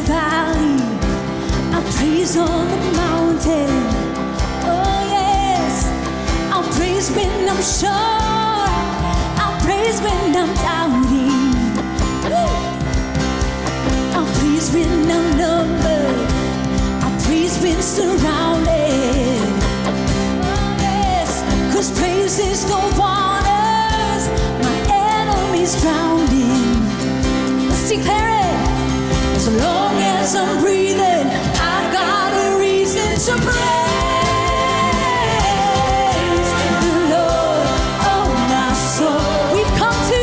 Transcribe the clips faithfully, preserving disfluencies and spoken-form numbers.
valley, I'll praise on the mountain. Oh yes, I'll praise when I'm sure, I'll praise when I'm doubting. Woo! I'll praise when I'm numbered, I'll praise when surrounded. Oh yes, 'cause praise is the waters my enemies drowned in. Let's declare it. As long as I'm breathing, I've got a reason to praise the Lord, oh my soul. We've come to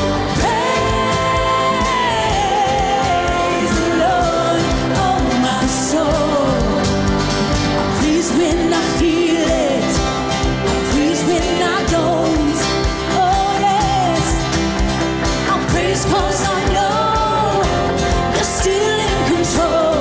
praise the Lord, oh my soul. I praise when I feel it, I praise when I don't. Oh yes, I'll praise 'cause I know you're still in control.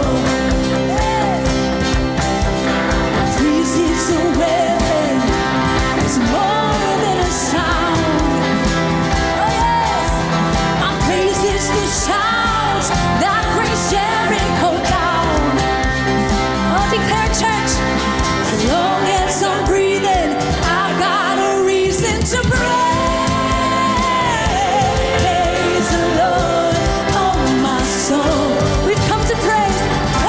Praise is a weapon, it's more than a sound. Oh yes, my praise is the shouts that bring Jericho down. Oh, declare church, as long as I'm breathing, I've got a reason to praise the Lord, oh my soul. We've come to praise,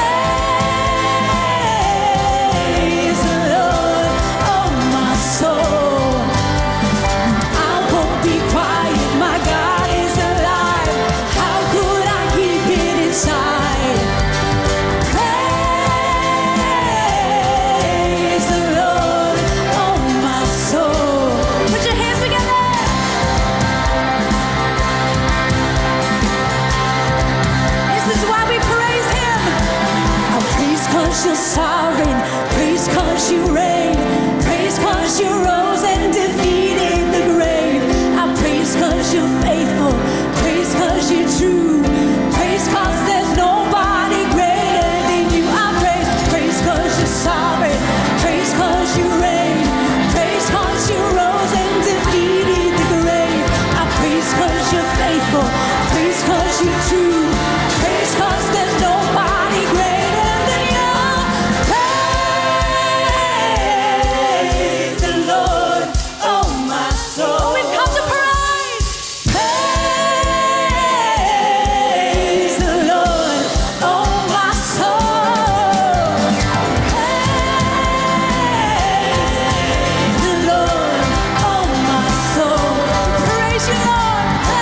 praise the Lord, oh my soul. I won't be quiet, my God is alive. How could I keep it inside? Praise the Lord, oh my soul. Put your hands together. This is why we praise Him. I praise 'cause you're sovereign, praise 'cause you reign, praise 'cause you rose and defeated the grave. I praise 'cause you're faithful, praise 'cause you're true, praise 'cause there's nobody greater than you. I praise, praise 'cause you're sovereign, praise 'cause you reign, praise 'cause you rose and defeated the grave. I praise 'cause you're faithful, praise 'cause you're true, praise 'cause there's nobody greater than you. Praise the Lord, oh my soul. We've come to praise. Praise the Lord, oh my soul. Praise the Lord, oh my soul. Praise you, Lord.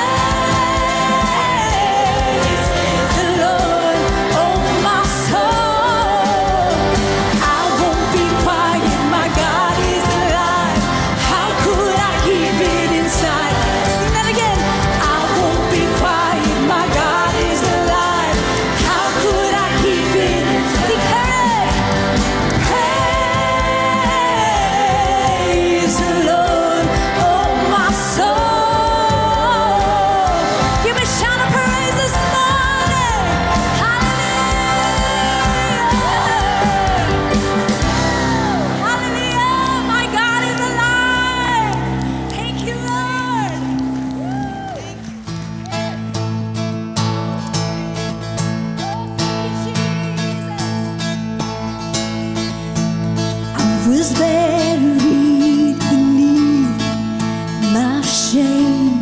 Praise the Lord, oh my soul. I won't be quiet, my God is alive. How could I keep it inside? Sing that again. I won't be quiet, my God is alive. How could I keep it inside? Declare it. Praise the Lord, oh my soul. Give me a shout of praise this morning. Hallelujah. Hallelujah. My God is alive. Thank you, Lord. Thank you. I was buried beneath my shame,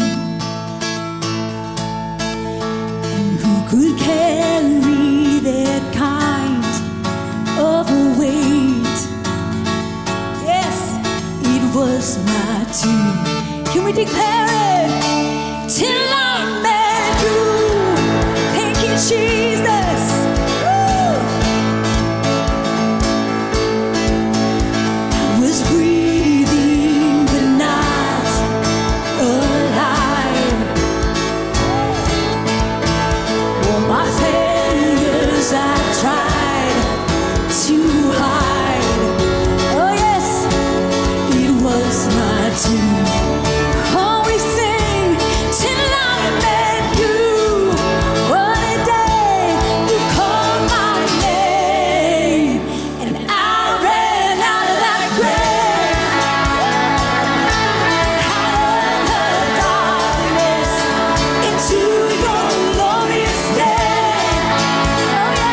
and who could carry that kind of a weight? Yes, it was my tomb. Can we declare it? Till I met you. Thank you, Jesus. Woo! I was breathing but not alive. All my failures I tried to hide. Oh yes, it was my tomb. Oh, we sing till I met you. What a day you called my name, and I ran out of that grave, out of the darkness into your glorious day. Oh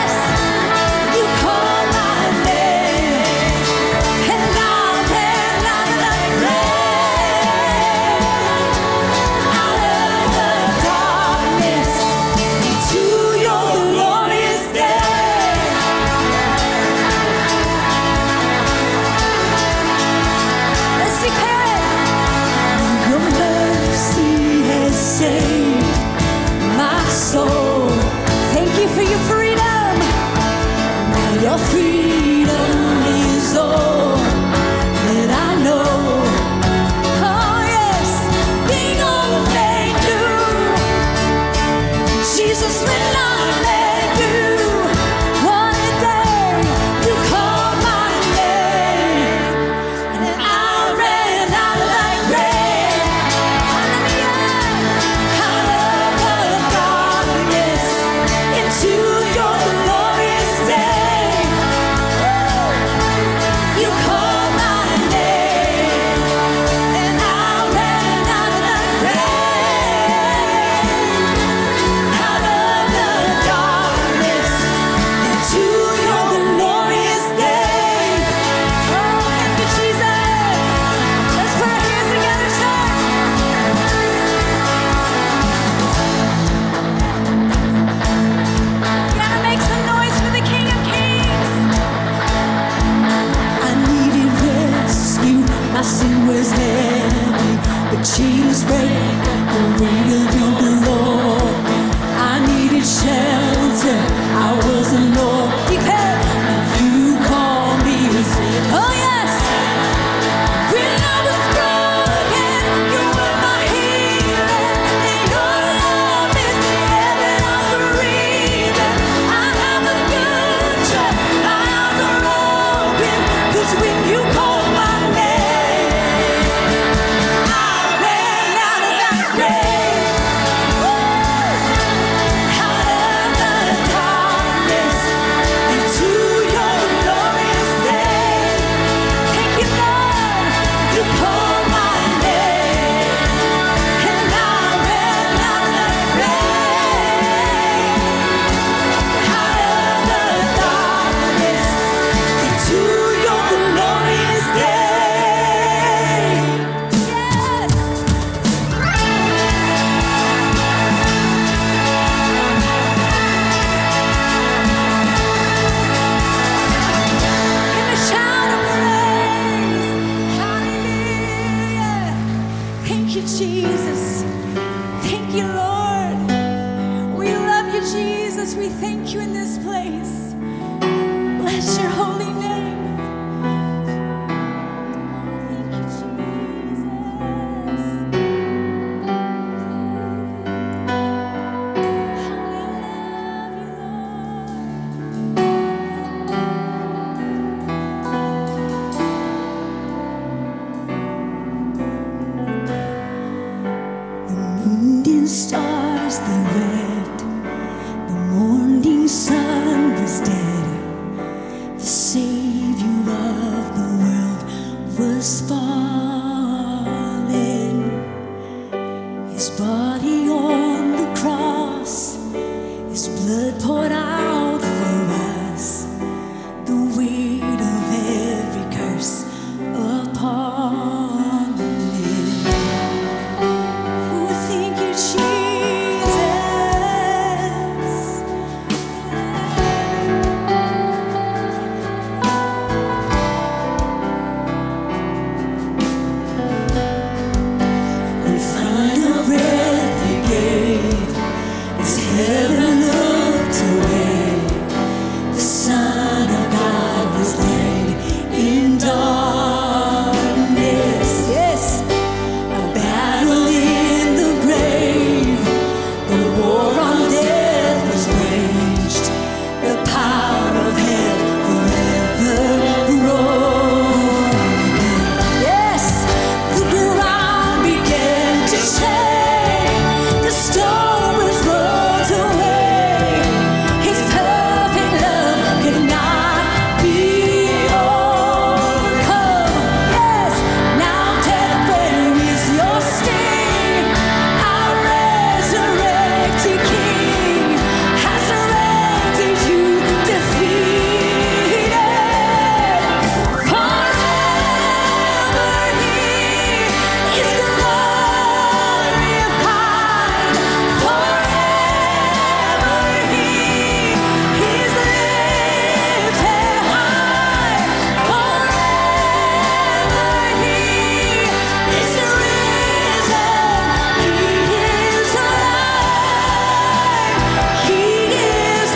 Jesus, we thank you in this place. Bless your holy name. Thank you, Jesus. How we love you, Lord. The moon and stars, they wept. The morning sun was dead. The Savior of the world was fallen. His body on the cross, His blood poured out for us. The weight of every curse upon Him. Oh, thank you, Jesus. Heaven looked away. The Son of God was laid in darkness. Yes, a battle in the grave. The war on death was waged. The power of hell forever broken. Yes, the ground began to shake. The stone was rolled away. His perfect love could not be overcome. Yes, now death, where is your sting? Our resurrected King has surrendered you defeated. Forever He is glorified. Forever He is lifted high. Forever He is risen. He is alive. He is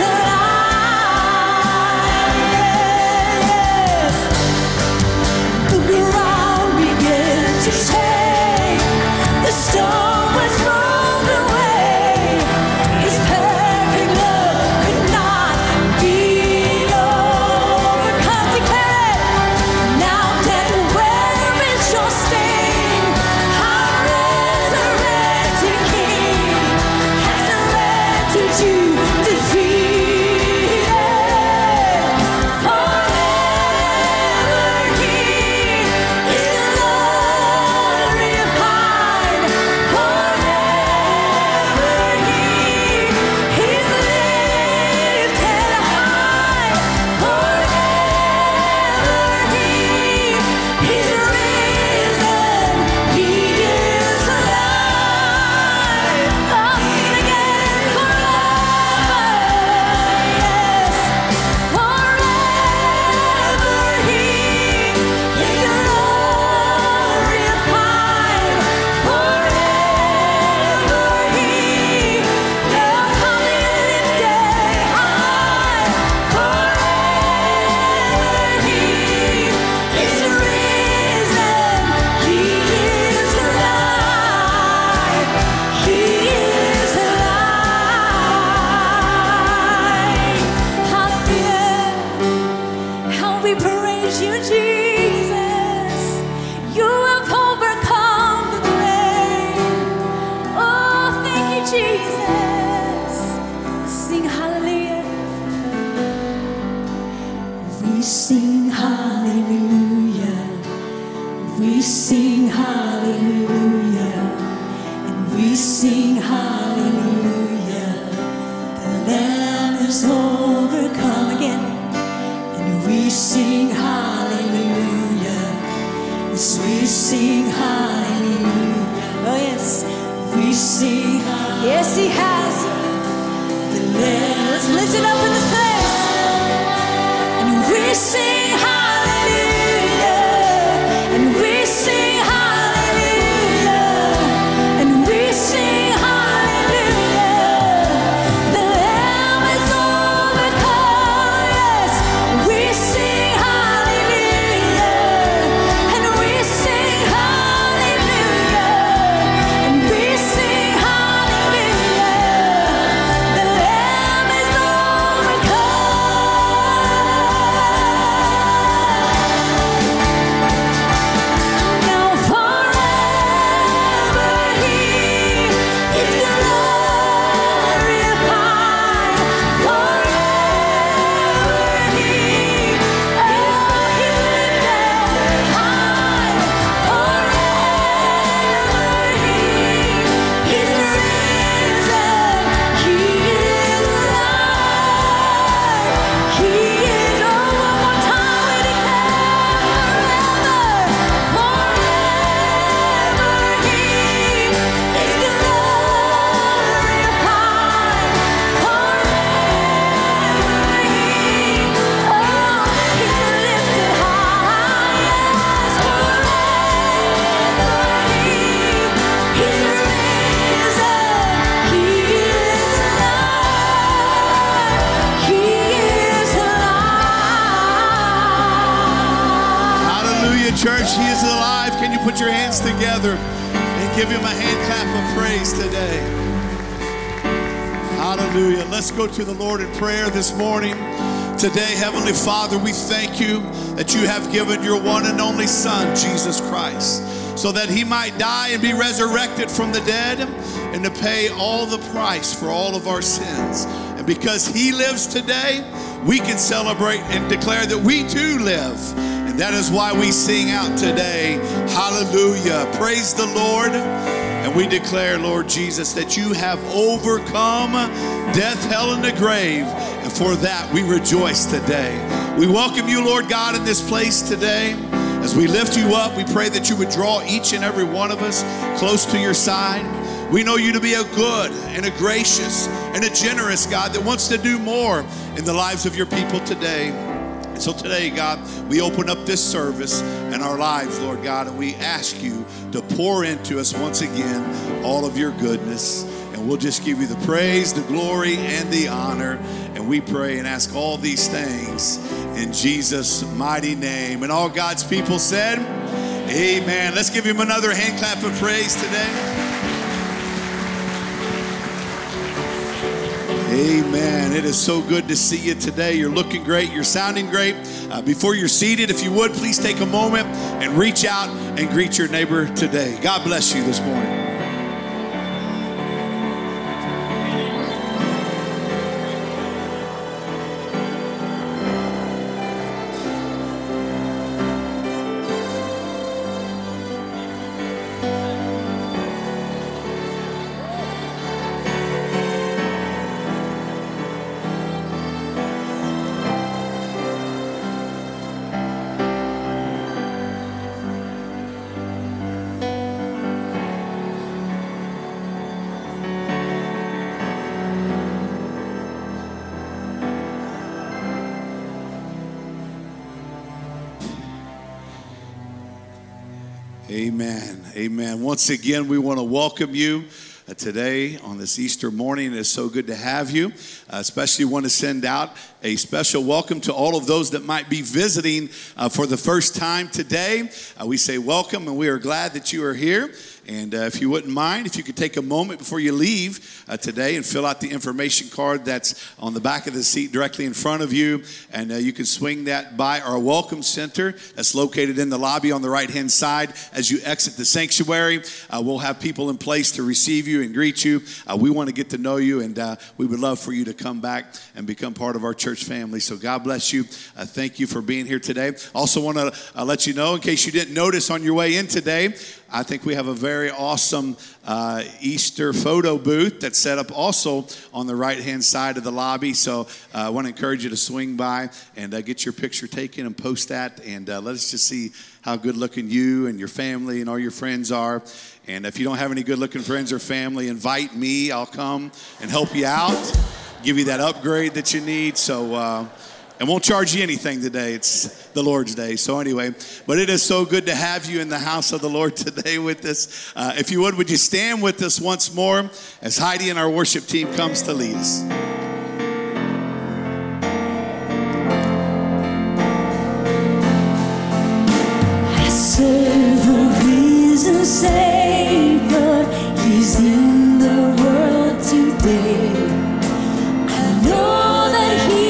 alive. The ground began to shake. The stone was rolled away. His perfect love could not be overcome. Declare it. Now death, where is your sting? Our resurrected King has surrendered you defeated. Forever He is glorified. Forever He is lifted high. Forever He is risen. He is alive. I'll sing again. Forever, yes. Forever He is glorified. Forever He is high lifted high. Forever He is risen. He is alive. He is alive. Hallelujah. How we praise you, Jesus. You have overcome the grave. Oh, thank you, Jesus. Sing hallelujah. We sing hallelujah. We sing hallelujah. And we sing hallelujah. The Lamb is overcome again. And we sing hallelujah. Yes, we sing hallelujah. Oh yes, we sing. Yes, He has. The Lamb is lifted up in this place. And we sing hallelujah. And we sing hallelujah. And we sing hallelujah. The Lamb is put your hands together and give him a hand clap of praise today. Hallelujah. Let's go to the Lord in prayer this morning. Today, Heavenly Father, we thank you that you have given your one and only Son, Jesus Christ, so that he might die and be resurrected from the dead and to pay all the price for all of our sins. And because he lives today, we can celebrate and declare that we too live. And that is why we sing out today, hallelujah. Praise the Lord. And we declare, Lord Jesus, that you have overcome death, hell, and the grave. And for that, we rejoice today. We welcome you, Lord God, in this place today. As we lift you up, we pray that you would draw each and every one of us close to your side. We know you to be a good and a gracious and a generous God that wants to do more in the lives of your people today. And so today, God, we open up this service and our lives, Lord God, and we ask you to pour into us once again all of your goodness. And we'll just give you the praise, the glory, and the honor. And we pray and ask all these things in Jesus' mighty name. And all God's people said, amen. Let's give him another hand clap of praise today. Amen. It is so good to see you today. You're looking great. You're sounding great. Uh, before you're seated, if you would, please take a moment and reach out and greet your neighbor today. God bless you this morning. Amen. Amen. Once again, we want to welcome you uh, today on this Easter morning. It's so good to have you. Uh, especially want to send out a special welcome to all of those that might be visiting uh, for the first time today. Uh, we say welcome, and we are glad that you are here. And uh, if you wouldn't mind, if you could take a moment before you leave uh, today and fill out the information card that's on the back of the seat directly in front of you. And uh, you can swing that by our Welcome Center that's located in the lobby on the right-hand side. As you exit the sanctuary, uh, we'll have people in place to receive you and greet you. Uh, we want to get to know you, and uh, we would love for you to come back and become part of our church family. So God bless you. Uh, thank you for being here today. Also want to uh, let you know, in case you didn't notice on your way in today, I think we have a very awesome uh, Easter photo booth that's set up also on the right-hand side of the lobby. So uh, I want to encourage you to swing by and uh, get your picture taken and post that. And uh, let us just see how good-looking you and your family and all your friends are. And if you don't have any good-looking friends or family, invite me. I'll come and help you out, give you that upgrade that you need. So... Uh, And won't charge you anything today. It's the Lord's Day. So anyway, but it is so good to have you in the house of the Lord today with us. Uh, if you would, would you stand with us once more as Heidi and our worship team comes to lead us. I serve a risen Savior. He's in the world today. I know that He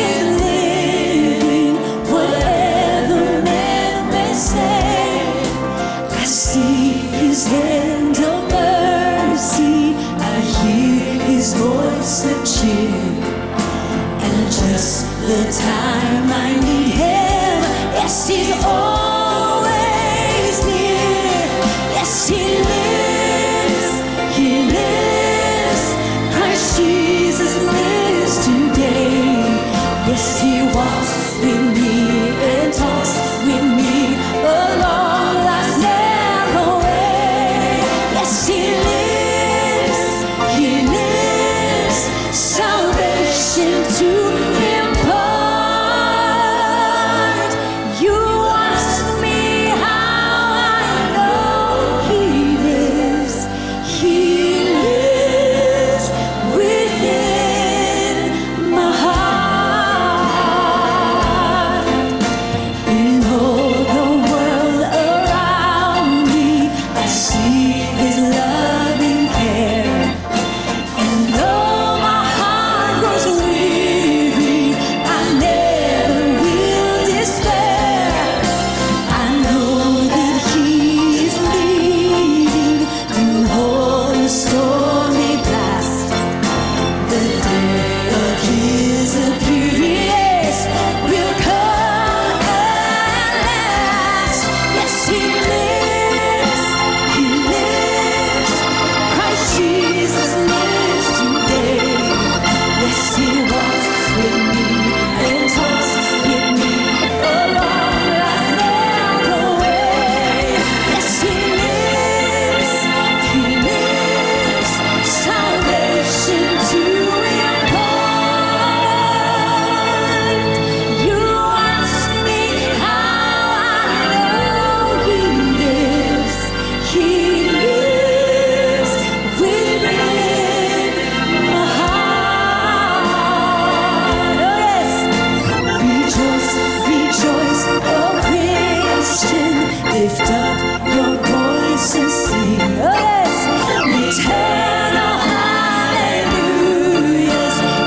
His hand of mercy, I hear His voice of cheer, and just the time I need Him, yes, He's always near. Yes, He lives, He lives, Christ Jesus lives today. Yes, He walks with me and talks with me along life's narrow way. Yes, He lives, He lives, salvation to impart. You are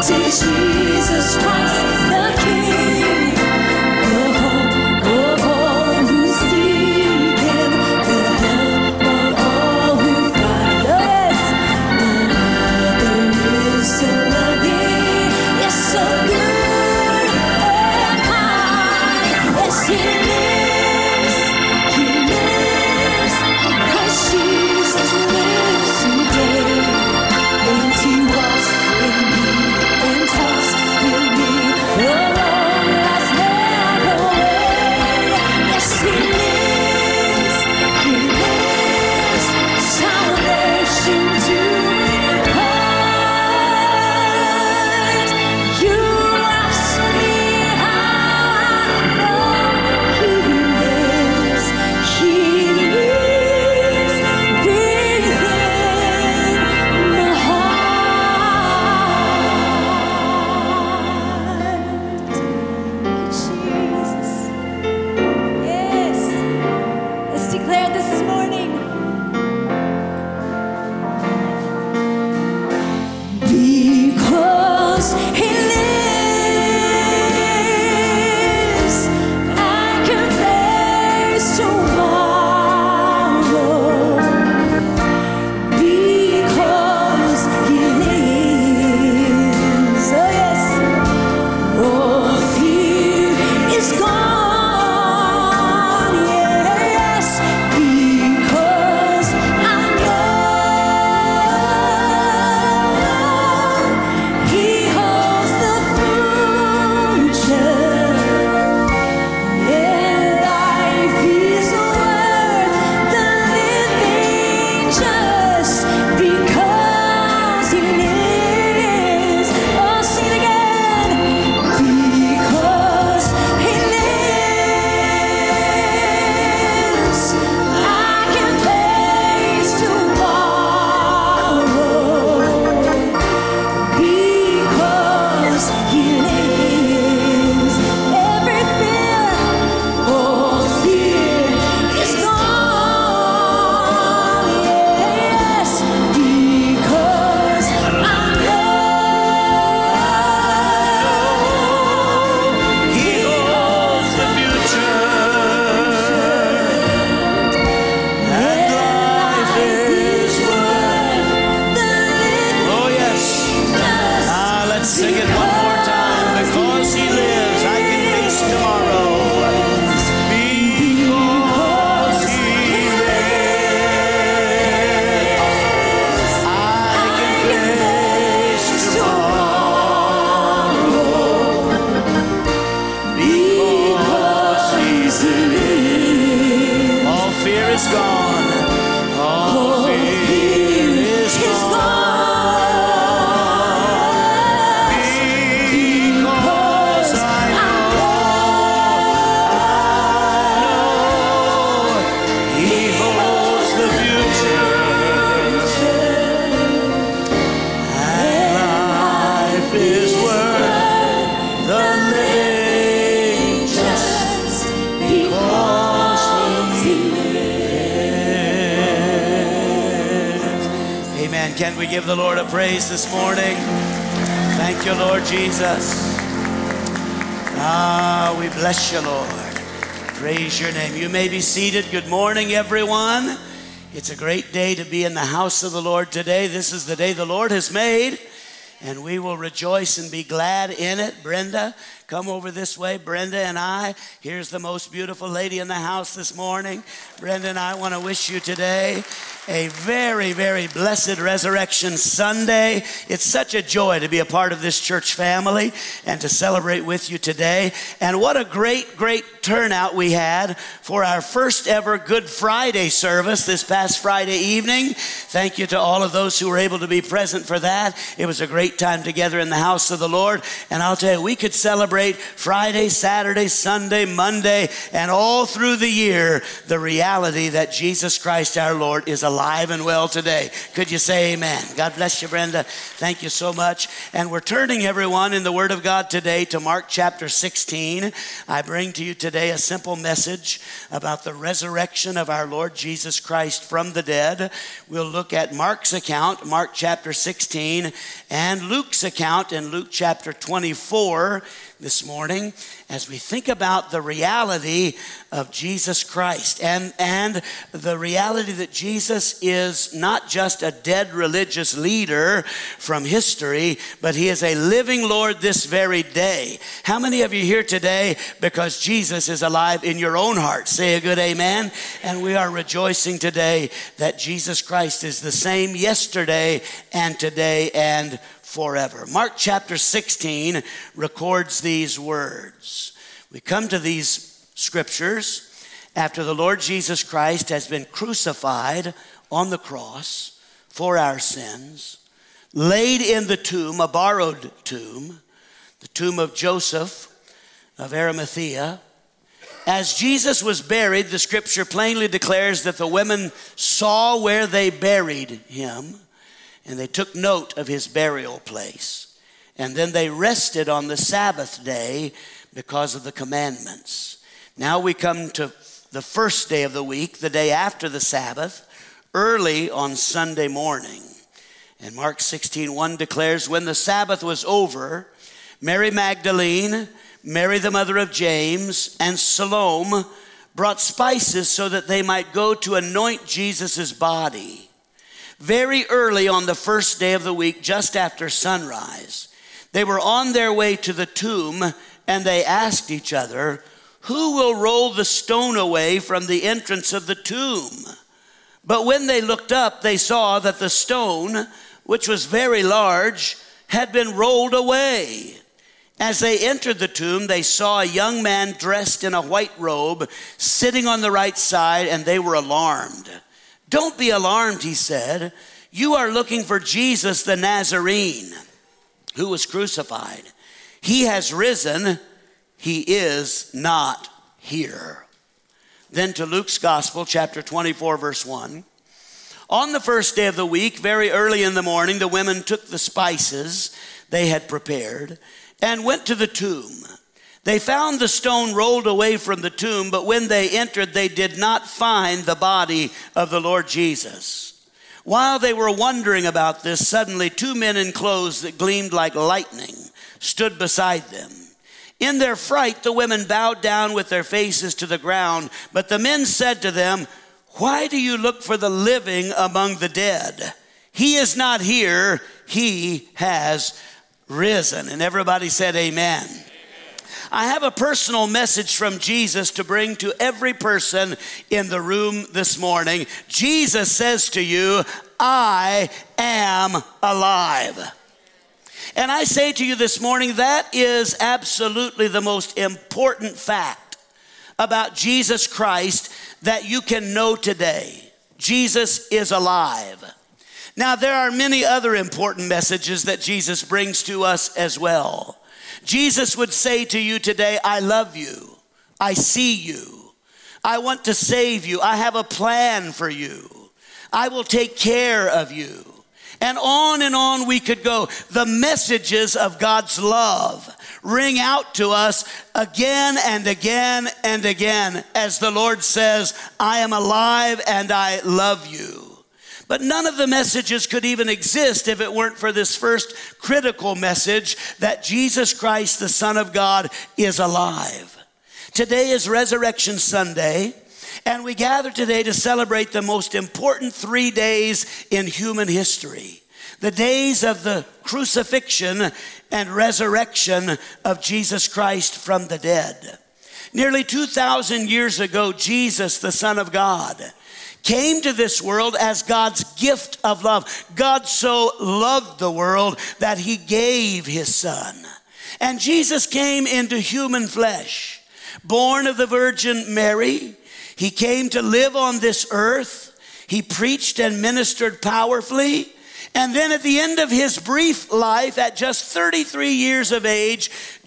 to Jesus Christ, the King, the hope of all who seek Him, the help of all who find us. None other is so loving, yes, so good and kind. Yes, He lives, He lives, 'cause Jesus lives today. And He walks with me and talks with me, the long last never away. Yes, He lives, He lives, salvation to impart. You ask me how I know He lives. He lives within my heart. Jesus. Yes. Let's declare this morning. Because He lives, I can face tomorrow. Because He lives, oh yes, all fear is gone, yes, because I know He holds the future, and life is worth the living just because He lives. Oh, sing it again. Because He lives, I can face tomorrow. Because He lives, every fear, all fear is gone. Yes, because I know He holds the future, and life is worth. Oh yes. Ah, let's sing it one more time. Because He lives, I can face tomorrow. Because He lives, I can face tomorrow. Because He's lived, all fear is gone. All fear is gone. Because I know He holds the future, and life is worth the living just because He lives. Amen. Can we give the Lord a praise this morning? Thank you, Lord Jesus. Ah, we bless you, Lord. Praise your name. You may be seated. Good morning, everyone. It's a great day to be in the house of the Lord today. This is the day the Lord has made, and we will rejoice and be glad in it. Brenda, come over this way. Brenda and I, here's the most beautiful lady in the house this morning. Brenda and I want to wish you today a very, very blessed Resurrection Sunday. It's such a joy to be a part of this church family and to celebrate with you today. And what a great, great turnout we had for our first ever Good Friday service this past Friday evening. Thank you to all of those who were able to be present for that. It was a great time together in the house of the Lord. And I'll tell you, we could celebrate Friday, Saturday, Sunday, Monday, and all through the year, the reality that Jesus Christ our Lord is alive alive and well today. Could you say amen? God bless you, Brenda. Thank you so much. And we're turning, everyone, in the Word of God today to Mark chapter sixteen. I bring to you today a simple message about the resurrection of our Lord Jesus Christ from the dead. We'll look at Mark's account, Mark chapter sixteen, and Luke's account in Luke chapter twenty-four this morning, as we think about the reality of Jesus Christ and, and the reality that Jesus is not just a dead religious leader from history, but he is a living Lord this very day. How many of you here today because Jesus is alive in your own heart? Say a good amen. And we are rejoicing today that Jesus Christ is the same yesterday and today and forever. Mark chapter sixteen records these words. We come to these scriptures after the Lord Jesus Christ has been crucified on the cross for our sins, laid in the tomb, a borrowed tomb, the tomb of Joseph of Arimathea. As Jesus was buried, the scripture plainly declares that the women saw where they buried him, and they took note of his burial place. And then they rested on the Sabbath day because of the commandments. Now we come to the first day of the week, the day after the Sabbath, early on Sunday morning. And Mark sixteen one declares, when the Sabbath was over, Mary Magdalene, Mary the mother of James, and Salome brought spices so that they might go to anoint Jesus' body. Very early on the first day of the week, just after sunrise, they were on their way to the tomb, and they asked each other, who will roll the stone away from the entrance of the tomb? But when they looked up, they saw that the stone, which was very large, had been rolled away. As they entered the tomb, they saw a young man dressed in a white robe sitting on the right side, and they were alarmed. Don't be alarmed, he said. You are looking for Jesus the Nazarene, who was crucified. He has risen. He is not here. Then to Luke's Gospel, chapter twenty-four, verse one. On the first day of the week, very early in the morning, the women took the spices they had prepared and went to the tomb. They found the stone rolled away from the tomb, but when they entered, they did not find the body of the Lord Jesus. While they were wondering about this, suddenly two men in clothes that gleamed like lightning stood beside them. In their fright, the women bowed down with their faces to the ground, but the men said to them, why do you look for the living among the dead? He is not here, he has risen. And everybody said amen. I have a personal message from Jesus to bring to every person in the room this morning. Jesus says to you, I am alive. And I say to you this morning, that is absolutely the most important fact about Jesus Christ that you can know today. Jesus is alive. Now, there are many other important messages that Jesus brings to us as well. Jesus would say to you today, I love you. I see you. I want to save you. I have a plan for you. I will take care of you. And on and on we could go. The messages of God's love ring out to us again and again and again as the Lord says, I am alive and I love you. But none of the messages could even exist if it weren't for this first critical message that Jesus Christ, the Son of God, is alive. Today is Resurrection Sunday, and we gather today to celebrate the most important three days in human history. The days of the crucifixion and resurrection of Jesus Christ from the dead. Nearly two thousand years ago, Jesus, the Son of God, came to this world as God's gift of love. God so loved the world that he gave his son. And Jesus came into human flesh, born of the Virgin Mary. He came to live on this earth. He preached and ministered powerfully. And then at the end of his brief life, at just thirty-three years of age,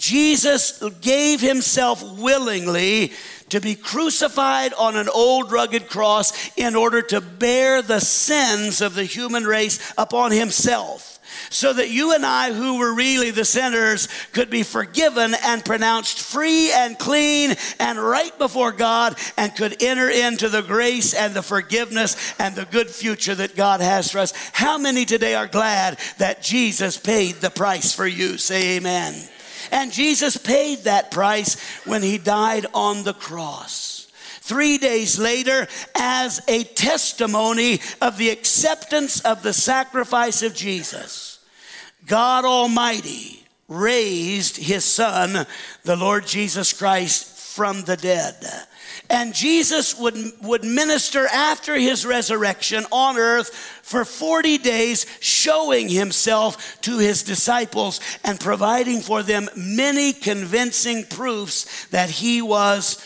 Jesus gave himself willingly to be crucified on an old rugged cross in order to bear the sins of the human race upon himself, so that you and I, who were really the sinners, could be forgiven and pronounced free and clean and right before God, and could enter into the grace and the forgiveness and the good future that God has for us. How many today are glad that Jesus paid the price for you? Say amen. And Jesus paid that price when he died on the cross. Three days later, as a testimony of the acceptance of the sacrifice of Jesus, God Almighty raised his Son, the Lord Jesus Christ, from the dead. And Jesus would, would minister after his resurrection on earth for forty days, showing himself to his disciples and providing for them many convincing proofs that he was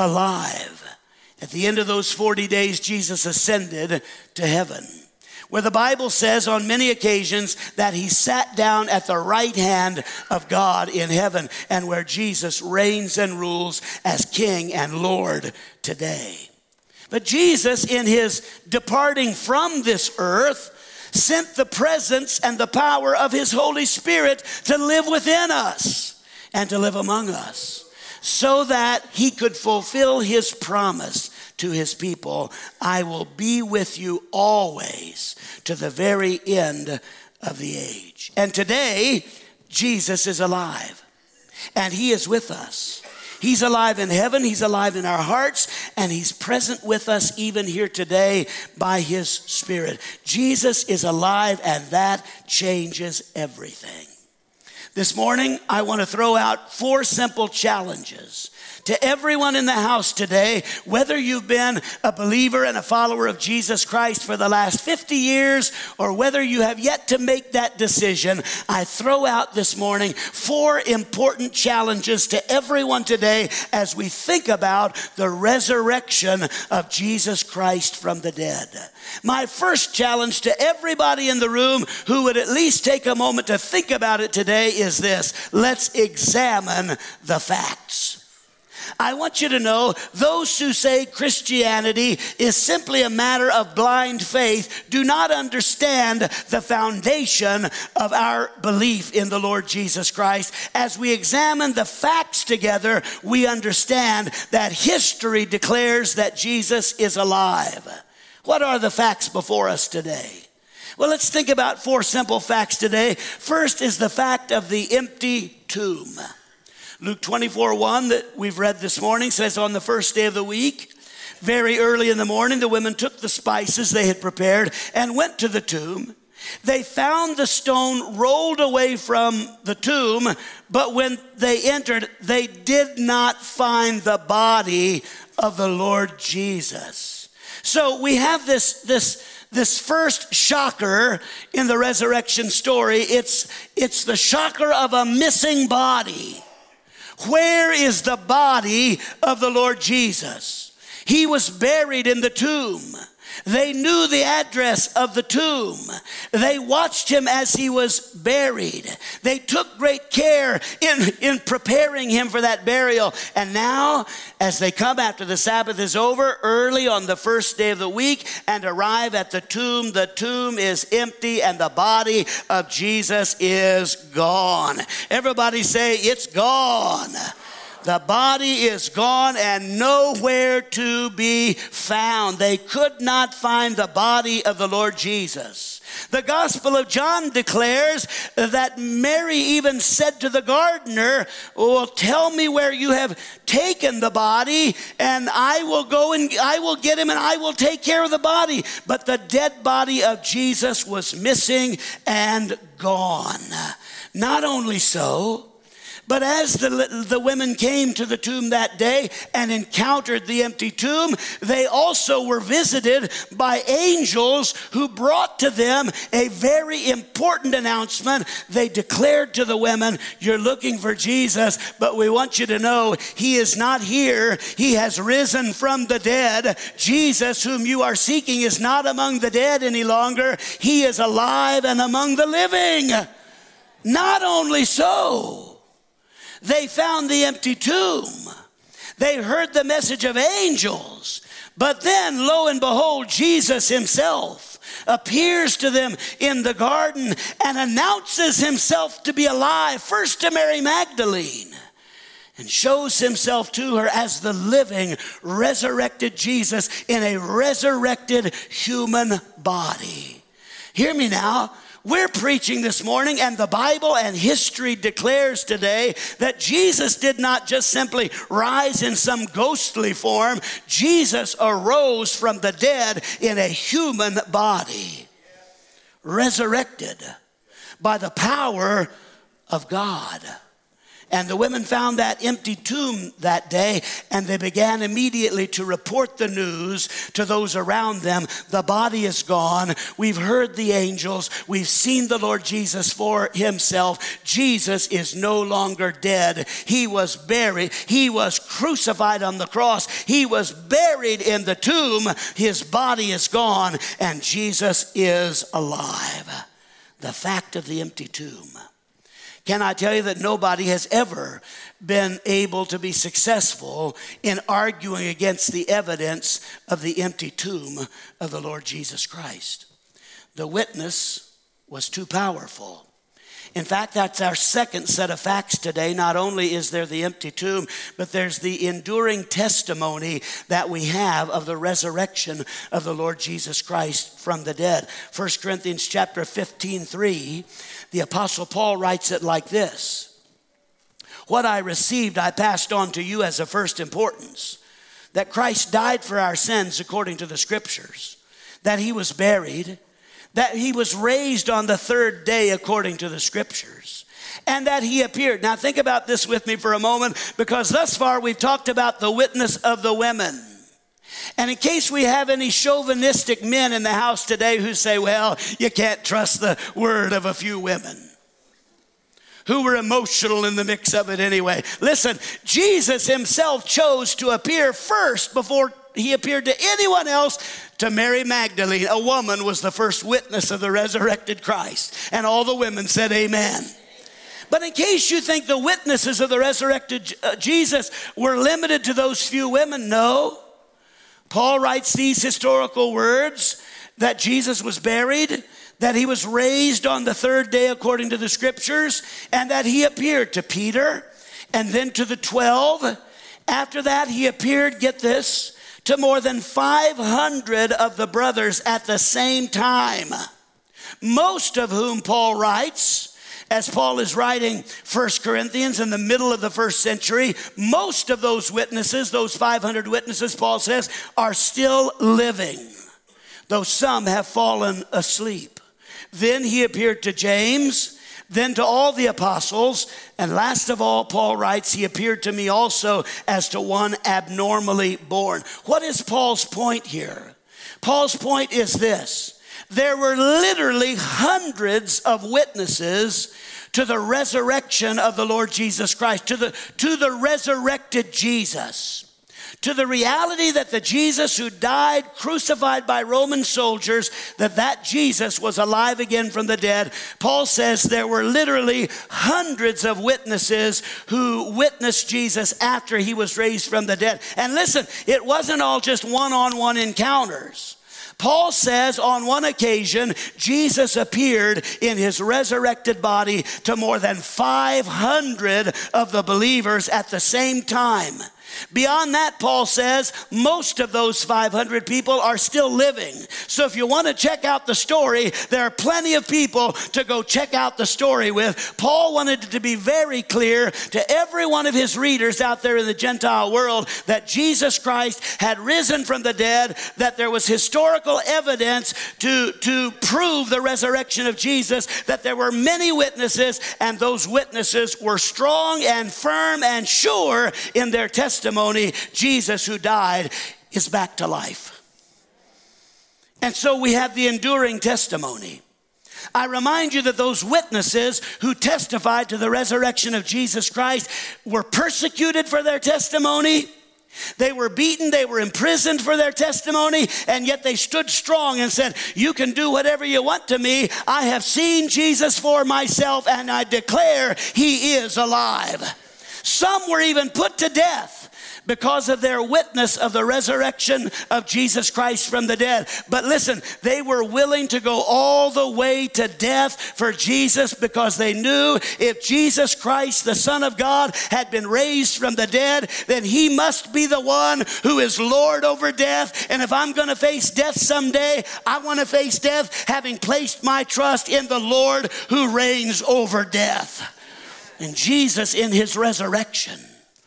alive. At the end of those forty days, Jesus ascended to heaven, where the Bible says on many occasions that he sat down at the right hand of God in heaven, and where Jesus reigns and rules as King and Lord today. But Jesus, in his departing from this earth, sent the presence and the power of his Holy Spirit to live within us and to live among us, so that he could fulfill his promise to his people: I will be with you always to the very end of the age. And today, Jesus is alive, and he is with us. He's alive in heaven, he's alive in our hearts, and he's present with us even here today by his Spirit. Jesus is alive, and that changes everything. This morning, I want to throw out four simple challenges to everyone in the house today, whether you've been a believer and a follower of Jesus Christ for the last fifty years, or whether you have yet to make that decision. I throw out this morning four important challenges to everyone today as we think about the resurrection of Jesus Christ from the dead. My first challenge to everybody in the room who would at least take a moment to think about it today is this: let's examine the facts. I want you to know, those who say Christianity is simply a matter of blind faith do not understand the foundation of our belief in the Lord Jesus Christ. As we examine the facts together, we understand that history declares that Jesus is alive. What are the facts before us today? Well, let's think about four simple facts today. First is the fact of the empty tomb. Luke twenty-four one that we've read this morning says, on the first day of the week, very early in the morning, the women took the spices they had prepared and went to the tomb. They found the stone rolled away from the tomb, but when they entered, they did not find the body of the Lord Jesus. So we have this, this, this first shocker in the resurrection story. It's, it's the shocker of a missing body. Where is the body of the Lord Jesus? He was buried in the tomb. They knew the address of the tomb. They watched him as he was buried. They took great care in, in preparing him for that burial. And now, as they come after the Sabbath is over, early on the first day of the week, and arrive at the tomb, the tomb is empty and the body of Jesus is gone. Everybody say, it's gone. The body is gone and nowhere to be found. They could not find the body of the Lord Jesus. The Gospel of John declares that Mary even said to the gardener, well, tell me where you have taken the body, and I will go and I will get him and I will take care of the body. But the dead body of Jesus was missing and gone. Not only so, But as the, the women came to the tomb that day and encountered the empty tomb, they also were visited by angels who brought to them a very important announcement. They declared to the women, you're looking for Jesus, but we want you to know he is not here. He has risen from the dead. Jesus, whom you are seeking, is not among the dead any longer. He is alive and among the living. Not only so, they found the empty tomb. They heard the message of angels. But then, lo and behold, Jesus himself appears to them in the garden and announces himself to be alive, first to Mary Magdalene, and shows himself to her as the living, resurrected Jesus in a resurrected human body. Hear me now. We're preaching this morning, and the Bible and history declares today that Jesus did not just simply rise in some ghostly form. Jesus arose from the dead in a human body, resurrected by the power of God. And the women found that empty tomb that day, and they began immediately to report the news to those around them. The body is gone. We've heard the angels. We've seen the Lord Jesus for himself. Jesus is no longer dead. He was buried. He was crucified on the cross. He was buried in the tomb. His body is gone, and Jesus is alive. The fact of the empty tomb. Can I tell you that nobody has ever been able to be successful in arguing against the evidence of the empty tomb of the Lord Jesus Christ? The witness was too powerful. In fact, that's our second set of facts today. Not only is there the empty tomb, but there's the enduring testimony that we have of the resurrection of the Lord Jesus Christ from the dead. First Corinthians chapter fifteen, three, the Apostle Paul writes it like this. What I received, I passed on to you as of first importance, that Christ died for our sins according to the Scriptures, that he was buried, that he was raised on the third day according to the Scriptures, and that he appeared. Now think about this with me for a moment, because thus far we've talked about the witness of the women. And in case we have any chauvinistic men in the house today who say, well, you can't trust the word of a few women who were emotional in the mix of it anyway. Listen, Jesus himself chose to appear first before he appeared to anyone else. To Mary Magdalene, a woman was the first witness of the resurrected Christ. And all the women said amen. But in case you think the witnesses of the resurrected Jesus were limited to those few women, no. Paul writes these historical words, that Jesus was buried, that he was raised on the third day according to the Scriptures, and that he appeared to Peter and then to the twelve. After that, he appeared, get this, to more than five hundred of the brothers at the same time, most of whom, Paul writes, as Paul is writing First Corinthians in the middle of the first century, most of those witnesses, those five hundred witnesses, Paul says, are still living, though some have fallen asleep. Then he appeared to James, then to all the apostles, and last of all, Paul writes, he appeared to me also as to one abnormally born. What is Paul's point here? Paul's point is this. There were literally hundreds of witnesses to the resurrection of the Lord Jesus Christ, to the, to the resurrected Jesus, to the reality that the Jesus who died crucified by Roman soldiers, that that Jesus was alive again from the dead. Paul says there were literally hundreds of witnesses who witnessed Jesus after he was raised from the dead. And listen, it wasn't all just one-on-one encounters. Paul says on one occasion, Jesus appeared in his resurrected body to more than five hundred of the believers at the same time. Beyond that, Paul says, most of those five hundred people are still living. So if you want to check out the story, there are plenty of people to go check out the story with. Paul wanted it to be very clear to every one of his readers out there in the Gentile world that Jesus Christ had risen from the dead, that there was historical evidence to, to prove the resurrection of Jesus, that there were many witnesses, and those witnesses were strong and firm and sure in their testimony. Jesus, who died, is back to life. And so we have the enduring testimony. I remind you that those witnesses who testified to the resurrection of Jesus Christ were persecuted for their testimony. They were beaten, they were imprisoned for their testimony, and yet they stood strong and said, you can do whatever you want to me. I have seen Jesus for myself, and I declare he is alive. Some were even put to death because of their witness of the resurrection of Jesus Christ from the dead. But listen, they were willing to go all the way to death for Jesus, because they knew if Jesus Christ, the Son of God, had been raised from the dead, then he must be the one who is Lord over death. And if I'm going to face death someday, I want to face death having placed my trust in the Lord who reigns over death. And Jesus, in his resurrection,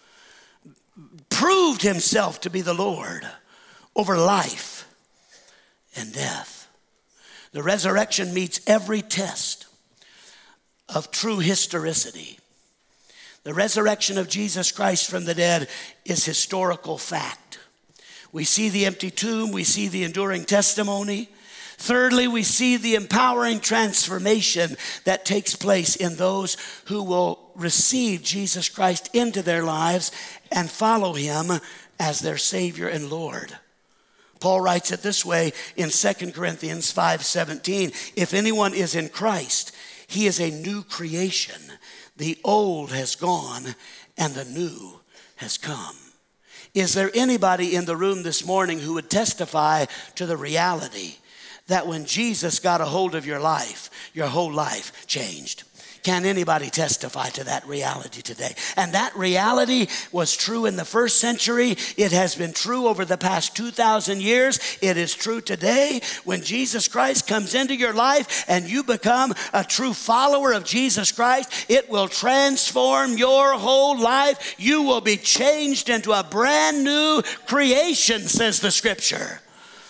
proved himself to be the Lord over life and death. The resurrection meets every test of true historicity. The resurrection of Jesus Christ from the dead is historical fact. We see the empty tomb, we see the enduring testimony. Thirdly, we see the empowering transformation that takes place in those who will receive Jesus Christ into their lives and follow him as their Savior and Lord. Paul writes it this way in Second Corinthians five seventeen. If anyone is in Christ, he is a new creation. The old has gone and the new has come. Is there anybody in the room this morning who would testify to the reality that when Jesus got a hold of your life, your whole life changed? Can anybody testify to that reality today? And that reality was true in the first century. It has been true over the past two thousand years. It is true today. When Jesus Christ comes into your life and you become a true follower of Jesus Christ, it will transform your whole life. You will be changed into a brand new creation, says the scripture.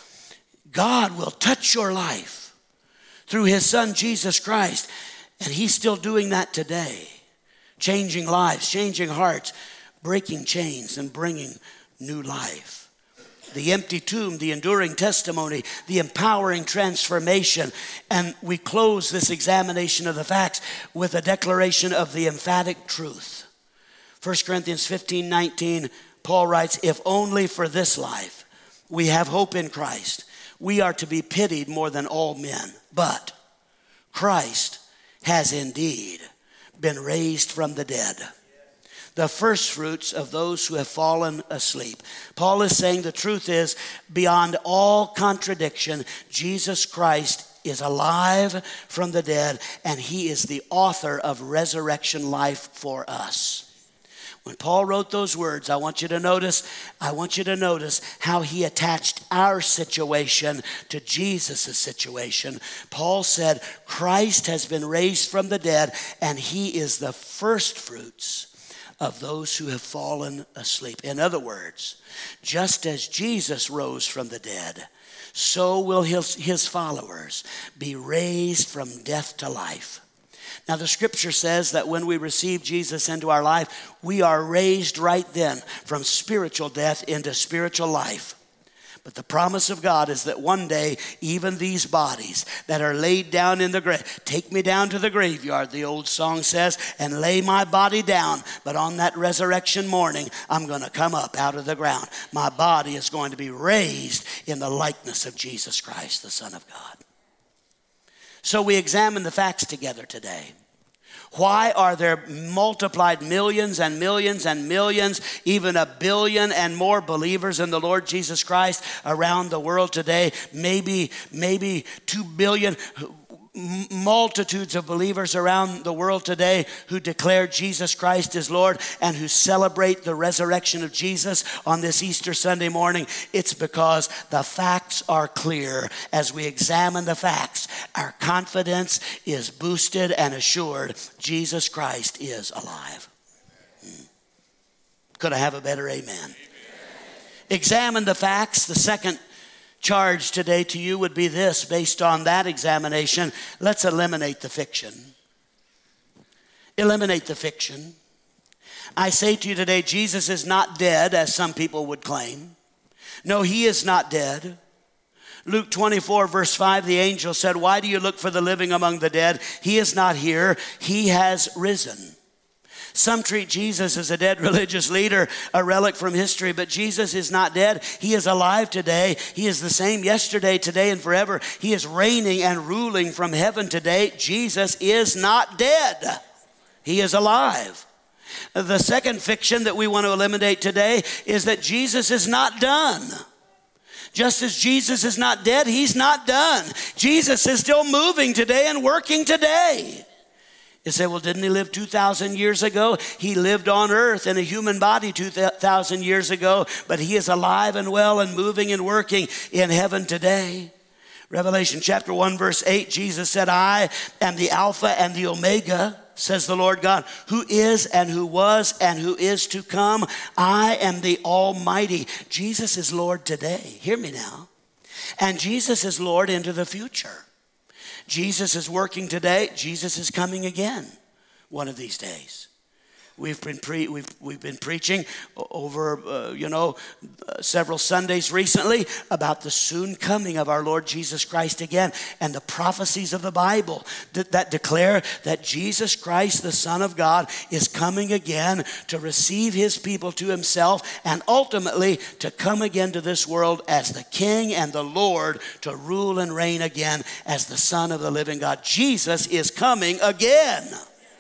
God will touch your life through his Son, Jesus Christ. And he's still doing that today. Changing lives, changing hearts, breaking chains, and bringing new life. The empty tomb, the enduring testimony, the empowering transformation. And we close this examination of the facts with a declaration of the emphatic truth. First Corinthians fifteen nineteen, Paul writes, if only for this life we have hope in Christ, we are to be pitied more than all men. But Christ has indeed been raised from the dead, the first fruits of those who have fallen asleep. Paul is saying the truth is, beyond all contradiction, Jesus Christ is alive from the dead, and he is the author of resurrection life for us. When Paul wrote those words, I want you to notice, I want you to notice how he attached our situation to Jesus' situation. Paul said, Christ has been raised from the dead, and he is the first fruits of those who have fallen asleep. In other words, just as Jesus rose from the dead, so will his, his followers be raised from death to life. Now, the scripture says that when we receive Jesus into our life, we are raised right then from spiritual death into spiritual life. But the promise of God is that one day, even these bodies that are laid down in the grave, take me down to the graveyard, the old song says, and lay my body down. But on that resurrection morning, I'm going to come up out of the ground. My body is going to be raised in the likeness of Jesus Christ, the Son of God. So we examine the facts together today. Why are there multiplied millions and millions and millions, even a billion and more believers in the Lord Jesus Christ around the world today? Maybe, maybe two billion. multitudes of believers around the world today who declare Jesus Christ is Lord and who celebrate the resurrection of Jesus on this Easter Sunday morning, it's because the facts are clear. As we examine the facts, our confidence is boosted and assured. Jesus Christ is alive. Hmm. Could I have a better amen? Amen? Examine the facts. The second charge today to you would be this, based on that examination: let's eliminate the fiction. Eliminate the fiction. I say to you today, Jesus is not dead, as some people would claim. No, he is not dead. Luke twenty-four, verse five, the angel said, "Why do you look for the living among the dead? He is not here. He has risen." Some treat Jesus as a dead religious leader, a relic from history, but Jesus is not dead. He is alive today. He is the same yesterday, today, and forever. He is reigning and ruling from heaven today. Jesus is not dead. He is alive. The second fiction that we want to eliminate today is that Jesus is not done. Just as Jesus is not dead, he's not done. Jesus is still moving today and working today. You say, well, didn't he live two thousand years ago? He lived on earth in a human body two thousand years ago, but he is alive and well and moving and working in heaven today. Revelation chapter one, verse eight, Jesus said, "I am the Alpha and the Omega, says the Lord God, who is and who was and who is to come. I am the Almighty." Jesus is Lord today. Hear me now. And Jesus is Lord into the future. Jesus is working today. Jesus is coming again one of these days. We've been pre- we've we've been preaching over uh, you know uh, several Sundays recently about the soon coming of our Lord Jesus Christ again, and the prophecies of the Bible that, that declare that Jesus Christ, the Son of God, is coming again to receive his people to himself, and ultimately to come again to this world as the King and the Lord, to rule and reign again as the Son of the living God. Jesus is coming again.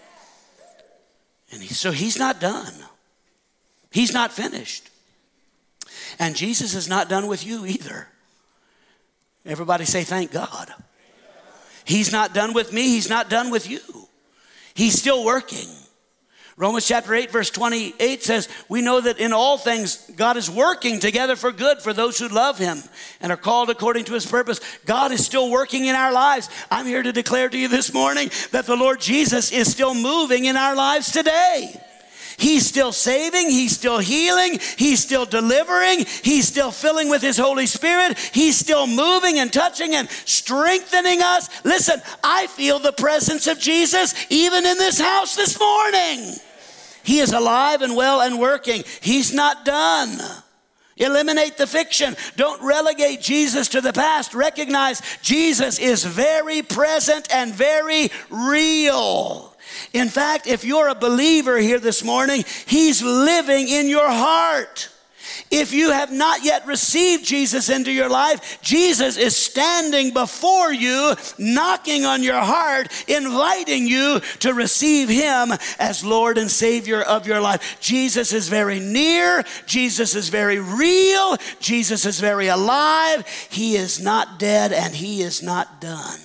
And he, so he's not done. He's not finished. And Jesus is not done with you either. Everybody say, thank God. He's not done with me. He's not done with you. He's still working. Romans chapter eight, verse twenty-eight says, we know that in all things God is working together for good for those who love him and are called according to his purpose. God is still working in our lives. I'm here to declare to you this morning that the Lord Jesus is still moving in our lives today. He's still saving, he's still healing, he's still delivering, he's still filling with his Holy Spirit, he's still moving and touching and strengthening us. Listen, I feel the presence of Jesus even in this house this morning. He is alive and well and working. He's not done. Eliminate the fiction. Don't relegate Jesus to the past. Recognize Jesus is very present and very real. In fact, if you're a believer here this morning, he's living in your heart. If you have not yet received Jesus into your life, Jesus is standing before you, knocking on your heart, inviting you to receive him as Lord and Savior of your life. Jesus is very near. Jesus is very real. Jesus is very alive. He is not dead and he is not done.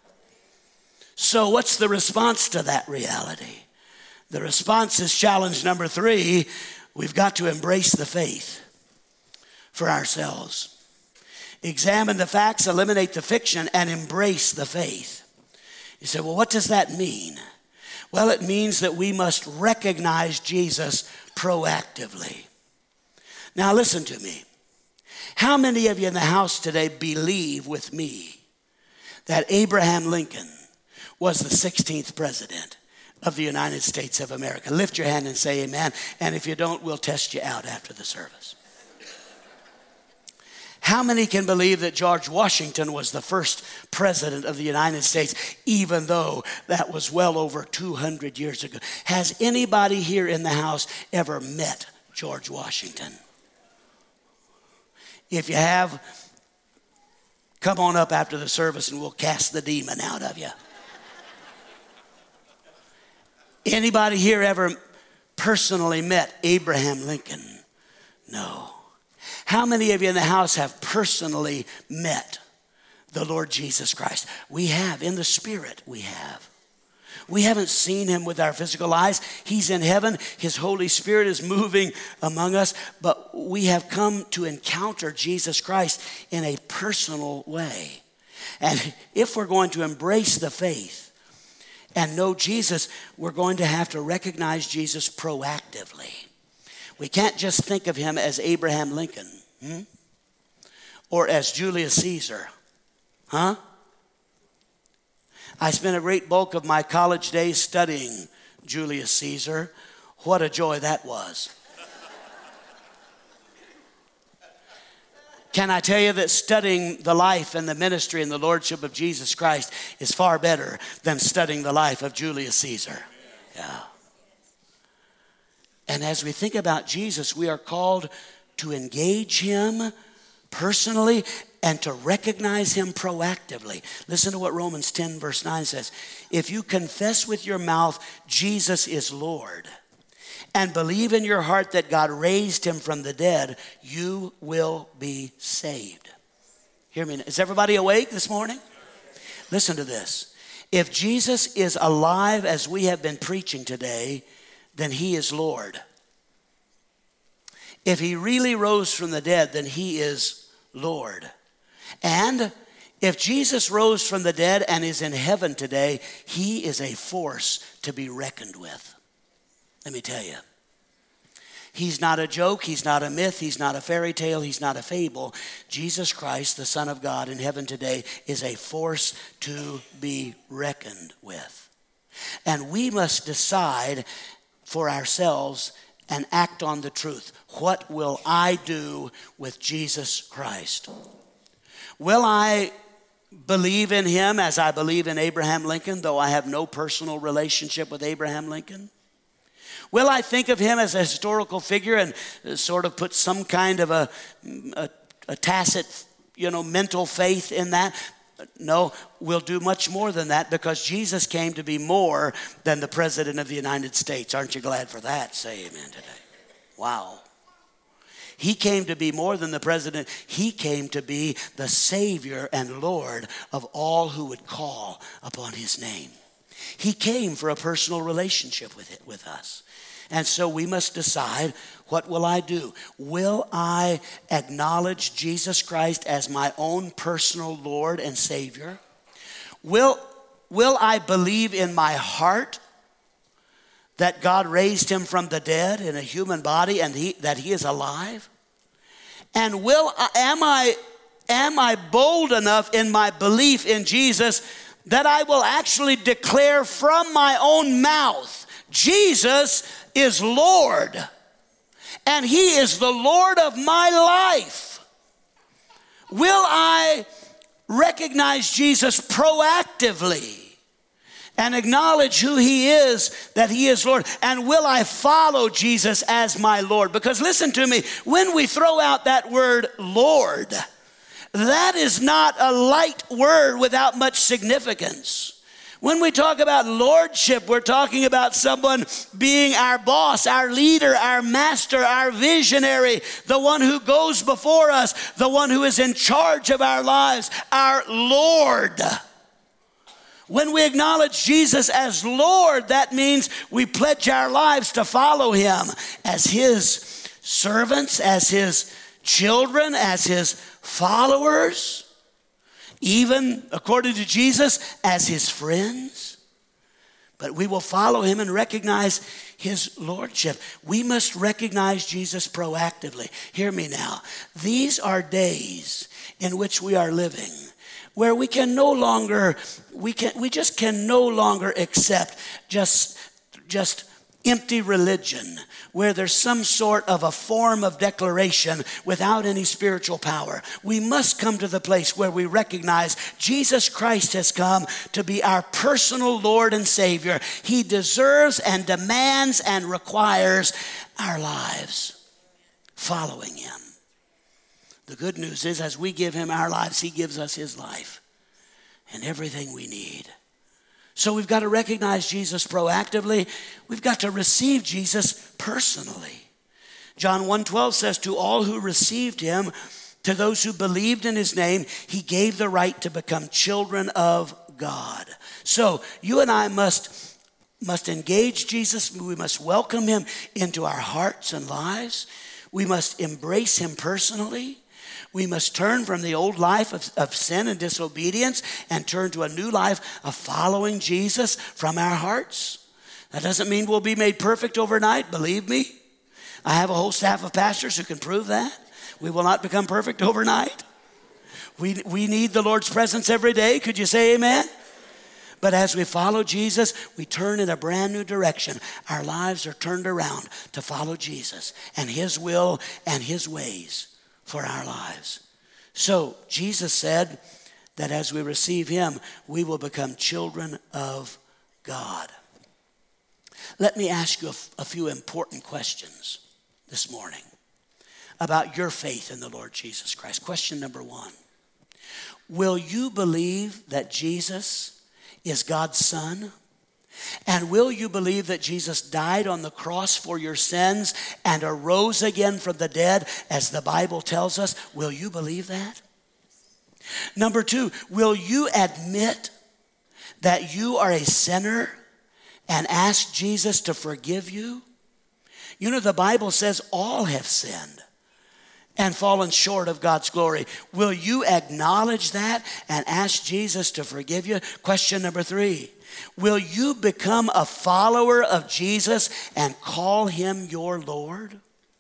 So what's the response to that reality? The response is challenge number three. We've got to embrace the faith for ourselves. Examine the facts, eliminate the fiction, and embrace the faith. You say, well, what does that mean? Well, it means that we must recognize Jesus proactively. Now listen to me. How many of you in the house today believe with me that Abraham Lincoln was the sixteenth president of the United States of America? Lift your hand and say amen. And if you don't, we'll test you out after the service. How many can believe that George Washington was the first president of the United States, even though that was well over two hundred years ago? Has anybody here in the house ever met George Washington? If you have, come on up after the service and we'll cast the demon out of you. Anybody here ever personally met Abraham Lincoln? No. How many of you in the house have personally met the Lord Jesus Christ. We have, in the Spirit we have. We haven't seen him with our physical eyes. He's in heaven. His Holy Spirit is moving among us. But we have come to encounter Jesus Christ in a personal way. And if we're going to embrace the faith and know Jesus, we're going to have to recognize Jesus proactively. We can't just think of him as Abraham Lincoln, hmm? or as Julius Caesar. Huh? I spent a great bulk of my college days studying Julius Caesar. What a joy that was. Can I tell you that studying the life and the ministry and the lordship of Jesus Christ is far better than studying the life of Julius Caesar? Yeah. And as we think about Jesus, we are called to engage him personally and to recognize him proactively. Listen to what Romans ten verse nine says. If you confess with your mouth Jesus is Lord and believe in your heart that God raised him from the dead, you will be saved. Hear me. Is everybody awake this morning? Listen to this. If Jesus is alive as we have been preaching today, then he is Lord. If he really rose from the dead, then he is Lord. And if Jesus rose from the dead and is in heaven today, he is a force to be reckoned with. Let me tell you. He's not a joke. He's not a myth. He's not a fairy tale. He's not a fable. Jesus Christ, the Son of God in heaven today, is a force to be reckoned with. And we must decide for ourselves and act on the truth. What will I do with Jesus Christ? Will I believe in him as I believe in Abraham Lincoln, though I have no personal relationship with Abraham Lincoln? Will I think of him as a historical figure and sort of put some kind of a, a, a tacit, you know, mental faith in that? No, we'll do much more than that, because Jesus came to be more than the President of the United States. Aren't you glad for that? Say amen today. Wow. He came to be more than the president. He came to be the Savior and Lord of all who would call upon his name. He came for a personal relationship with it, with us. And so we must decide, what will I do? Will I acknowledge Jesus Christ as my own personal Lord and Savior? Will, will I believe in my heart that God raised him from the dead in a human body and he, that he is alive? And will am I am I bold enough in my belief in Jesus that I will actually declare from my own mouth, Jesus is Lord, and he is the Lord of my life? Will I recognize Jesus proactively and acknowledge who he is, that he is Lord? And will I follow Jesus as my Lord? Because listen to me, when we throw out that word Lord, that is not a light word without much significance. When we talk about lordship, we're talking about someone being our boss, our leader, our master, our visionary, the one who goes before us, the one who is in charge of our lives, our Lord. When we acknowledge Jesus as Lord, that means we pledge our lives to follow him as his servants, as his children, as his followers, even according to Jesus, as his friends. But we will follow him and recognize his lordship. We must recognize Jesus proactively. Hear me now. These are days in which we are living where we can no longer, we can, we just can no longer accept just, just empty religion, where there's some sort of a form of declaration without any spiritual power. We must come to the place where we recognize Jesus Christ has come to be our personal Lord and Savior. He deserves and demands and requires our lives following him. The good news is, as we give him our lives, he gives us his life and everything we need. So we've got to recognize Jesus proactively. We've got to receive Jesus personally. John one twelve says, to all who received him, To those who believed in his name, he gave the right to become children of God. So you and I must, must engage Jesus. We must welcome him into our hearts and lives. We must embrace him personally. We must turn from the old life of, of sin and disobedience and turn to a new life of following Jesus from our hearts. That doesn't mean we'll be made perfect overnight, believe me. I have a whole staff of pastors who can prove that. We will not become perfect overnight. We, we need the Lord's presence every day. Could you say amen? But as we follow Jesus, we turn in a brand new direction. Our lives are turned around to follow Jesus and his will and his ways for our lives. So Jesus said that as we receive him, we will become children of God. Let me ask you a, a few important questions this morning about your faith in the Lord Jesus Christ. Question number one. Will you believe that Jesus is God's Son? And will you believe that Jesus died on the cross for your sins and arose again from the dead, as the Bible tells us? Will you believe that? Number two, will you admit that you are a sinner and ask Jesus to forgive you? You know, the Bible says all have sinned and fallen short of God's glory. Will you acknowledge that and ask Jesus to forgive you? Question number three, will you become a follower of Jesus and call him your Lord?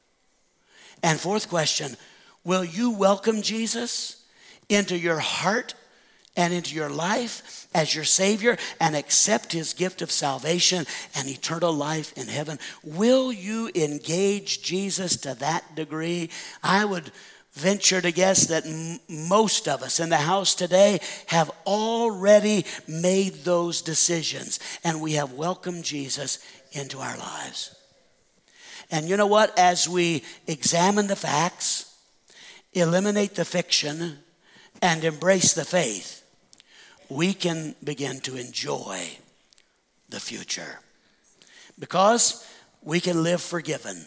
And fourth question, will you welcome Jesus into your heart and into your life as your Savior and accept his gift of salvation and eternal life in heaven? Will you engage Jesus to that degree? I would venture to guess that m- most of us in the house today have already made those decisions, and we have welcomed Jesus into our lives. And you know what? As we examine the facts, eliminate the fiction, and embrace the faith, we can begin to enjoy the future because we can live forgiven.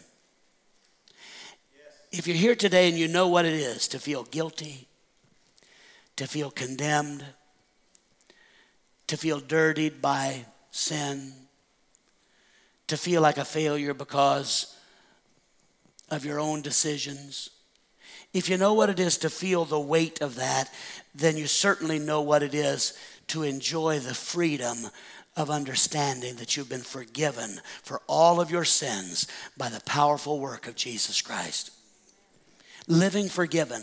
If you're here today and you know what it is to feel guilty, to feel condemned, to feel dirtied by sin, to feel like a failure because of your own decisions, if you know what it is to feel the weight of that, then you certainly know what it is to enjoy the freedom of understanding that you've been forgiven for all of your sins by the powerful work of Jesus Christ. Living forgiven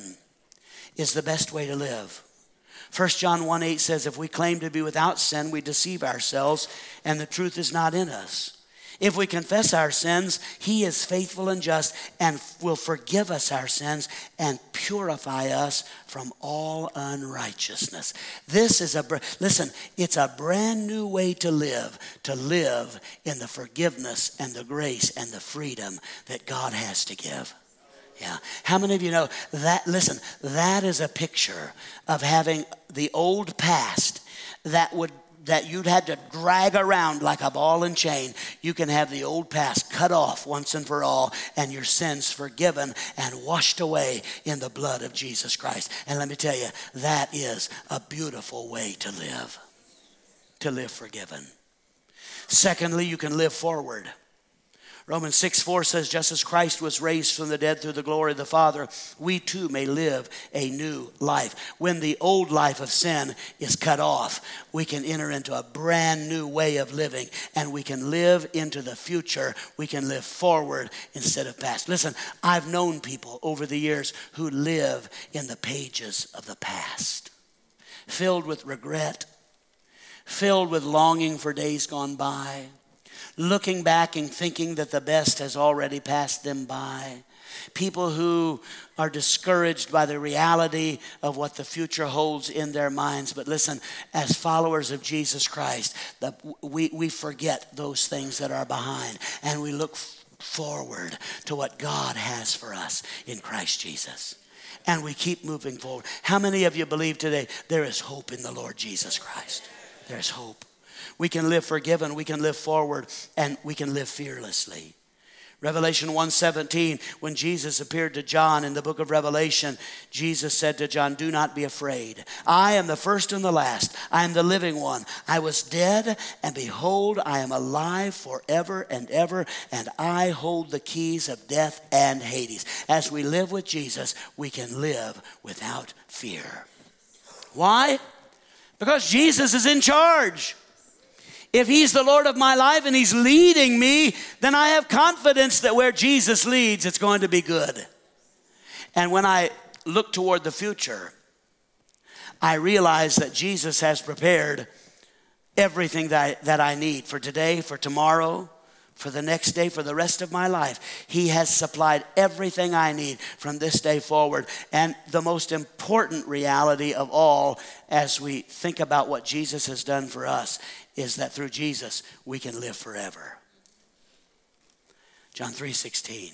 is the best way to live. First John one eight says, if we claim to be without sin, we deceive ourselves, and the truth is not in us. If we confess our sins, he is faithful and just and will forgive us our sins and purify us from all unrighteousness. This is a, listen, it's a brand new way to live, to live in the forgiveness and the grace and the freedom that God has to give. Yeah. How many of you know that, listen, that is a picture of having the old past that would that you'd had to drag around like a ball and chain. You can have the old past cut off once and for all, and your sins forgiven and washed away in the blood of Jesus Christ. And let me tell you, that is a beautiful way to live, to live forgiven. Secondly, you can live forward. Romans six four says, just as Christ was raised from the dead through the glory of the Father, we too may live a new life. When the old life of sin is cut off, we can enter into a brand new way of living, and we can live into the future. We can live forward instead of past. Listen, I've known people over the years who live in the pages of the past, filled with regret, filled with longing for days gone by, looking back and thinking that the best has already passed them by. People who are discouraged by the reality of what the future holds in their minds. But listen, as followers of Jesus Christ, the, we, we forget those things that are behind, and we look f- forward to what God has for us in Christ Jesus. And we keep moving forward. How many of you believe today there is hope in the Lord Jesus Christ? There's hope. We can live forgiven, we can live forward, and we can live fearlessly. Revelation one seventeen, when Jesus appeared to John in the book of Revelation, Jesus said to John, do not be afraid. I am the first and the last. I am the living one. I was dead, and behold, I am alive forever and ever, and I hold the keys of death and Hades. As we live with Jesus, we can live without fear. Why? Because Jesus is in charge. If he's the Lord of my life and he's leading me, then I have confidence that where Jesus leads, it's going to be good. And when I look toward the future, I realize that Jesus has prepared everything that I, that I need for today, for tomorrow, for the next day, for the rest of my life. He has supplied everything I need from this day forward. And the most important reality of all, as we think about what Jesus has done for us, is that through Jesus, we can live forever. John three sixteen.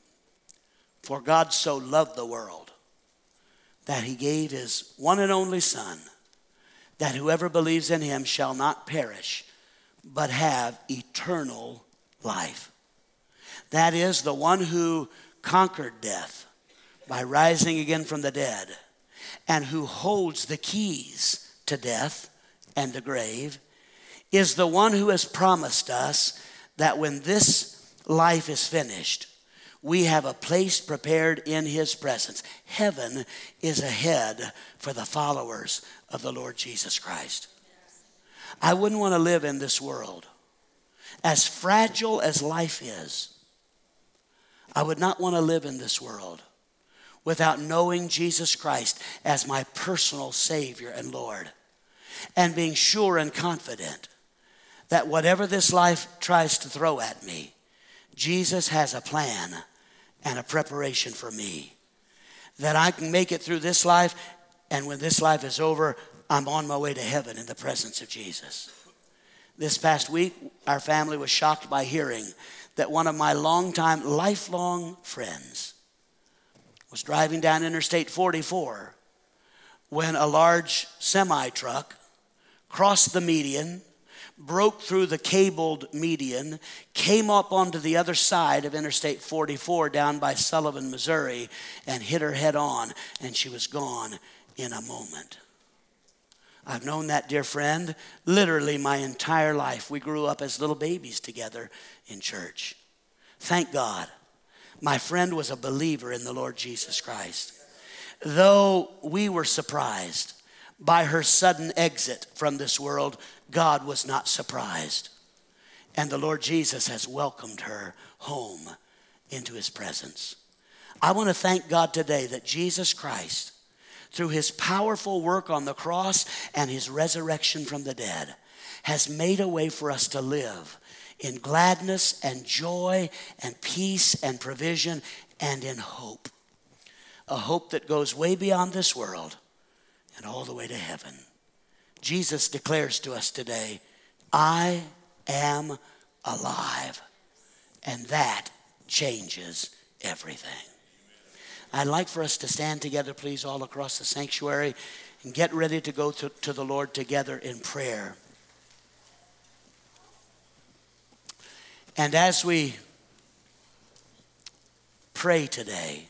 For God so loved the world that he gave his one and only Son, that whoever believes in him shall not perish, but have eternal life. That is, the one who conquered death by rising again from the dead, and who holds the keys to death and the grave, is the one who has promised us that when this life is finished, we have a place prepared in his presence. Heaven is ahead for the followers of the Lord Jesus Christ. I wouldn't want to live in this world. As fragile as life is, I would not want to live in this world without knowing Jesus Christ as my personal Savior and Lord, and being sure and confident that whatever this life tries to throw at me, Jesus has a plan and a preparation for me, that I can make it through this life, and when this life is over, I'm on my way to heaven in the presence of Jesus. This past week, our family was shocked by hearing that one of my longtime, lifelong friends was driving down Interstate forty-four when a large semi-truck crossed the median, broke through the cabled median, came up onto the other side of Interstate forty-four down by Sullivan, Missouri, and hit her head on, and she was gone in a moment. I've known that dear friend literally my entire life. We grew up as little babies together in church. Thank God, my friend was a believer in the Lord Jesus Christ. Though we were surprised by her sudden exit from this world, God was not surprised. And the Lord Jesus has welcomed her home into his presence. I want to thank God today that Jesus Christ, through his powerful work on the cross and his resurrection from the dead, has made a way for us to live in gladness and joy and peace and provision and in hope. A hope that goes way beyond this world and all the way to heaven. Jesus declares to us today, I am alive. And that changes everything. I'd like for us to stand together, please, all across the sanctuary, and get ready to go to, to the Lord together in prayer. And as we pray today,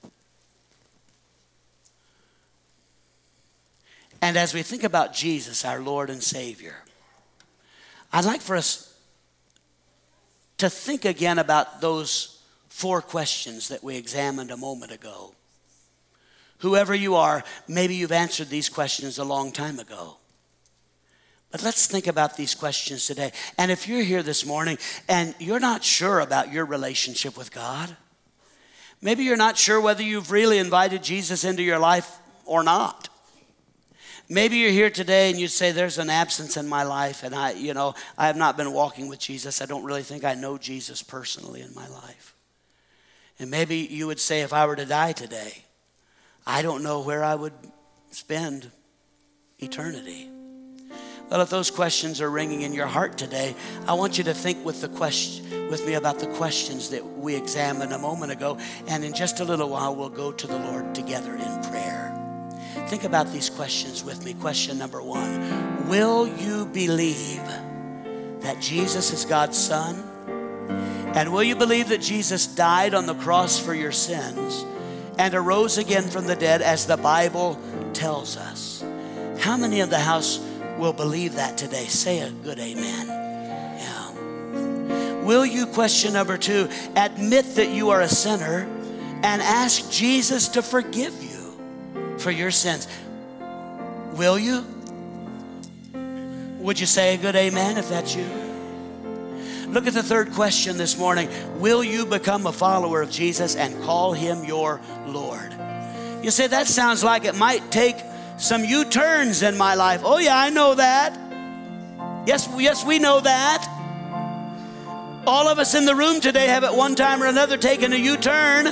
and as we think about Jesus, our Lord and Savior, I'd like for us to think again about those four questions that we examined a moment ago. Whoever you are, maybe you've answered these questions a long time ago. But let's think about these questions today. And if you're here this morning and you're not sure about your relationship with God, maybe you're not sure whether you've really invited Jesus into your life or not. Maybe you're here today and you say, there's an absence in my life, and I, you know, I have not been walking with Jesus. I don't really think I know Jesus personally in my life. And maybe you would say, if I were to die today, I don't know where I would spend eternity. Well, if those questions are ringing in your heart today, I want you to think with the question, with me about the questions that we examined a moment ago. And in just a little while, we'll go to the Lord together in prayer. Think about these questions with me. Question number one, will you believe that Jesus is God's Son And will you believe that Jesus died on the cross for your sins and arose again from the dead as the Bible tells us? How many of the house will believe that today? Say a good amen. Yeah. Will you, question number two, admit that you are a sinner and ask Jesus to forgive you for your sins? Will you? Would you say a good amen if that's you? Look at the third question this morning. Will you become a follower of Jesus and call him your Lord? You say, that sounds like it might take some U-turns in my life. Oh yeah, I know that. Yes, yes, we know that. All of us in the room today have at one time or another taken a U-turn.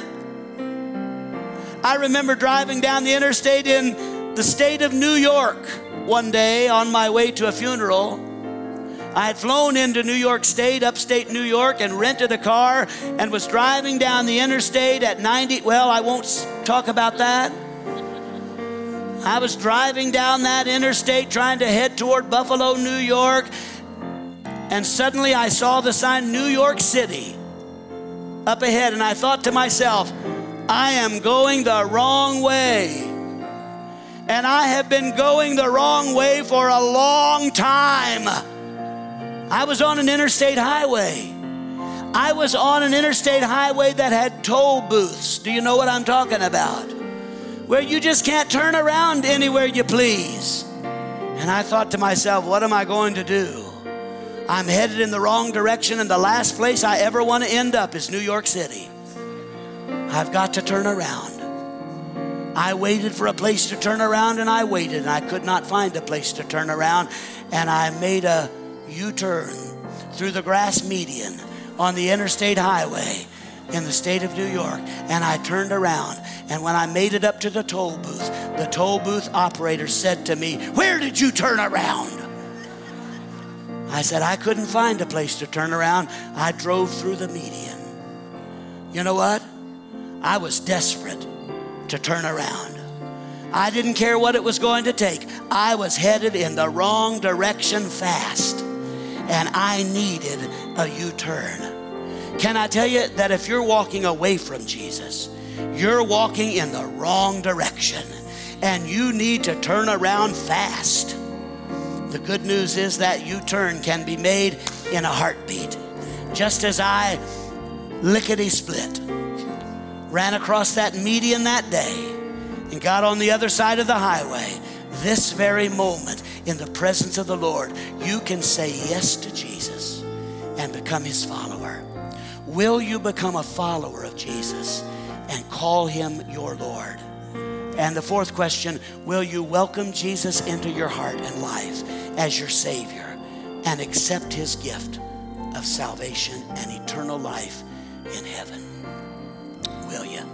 I remember driving down the interstate in the state of New York one day on my way to a funeral. I had flown into New York State, upstate New York, and rented a car and was driving down the interstate at ninety. Well, I won't talk about that. I was driving down that interstate trying to head toward Buffalo, New York, and suddenly I saw the sign New York City up ahead, and I thought to myself, I am going the wrong way. And I have been going the wrong way for a long time. I was on an interstate highway. I was on an interstate highway that had toll booths. Do you know what I'm talking about? Where you just can't turn around anywhere you please. And I thought to myself, what am I going to do? I'm headed in the wrong direction, and the last place I ever want to end up is New York City. I've got to turn around. I waited for a place to turn around, and I waited, and I could not find a place to turn around. And I made a U-turn through the grass median on the interstate highway in the state of New York, and I turned around, and when I made it up to the toll booth, the toll booth operator said to me, where did you turn around? I said, I couldn't find a place to turn around. I drove through the median. You know what? I was desperate to turn around. I didn't care what it was going to take. I was headed in the wrong direction fast, and I needed a U-turn. Can I tell you that if you're walking away from Jesus, you're walking in the wrong direction, and you need to turn around fast. The good news is that U-turn can be made in a heartbeat. Just as I lickety-split ran across that median that day and got on the other side of the highway, this very moment in the presence of the Lord, you can say yes to Jesus and become his follower. Will you become a follower of Jesus and call him your Lord? And the fourth question, will you welcome Jesus into your heart and life as your Savior and accept his gift of salvation and eternal life in heaven? Will you?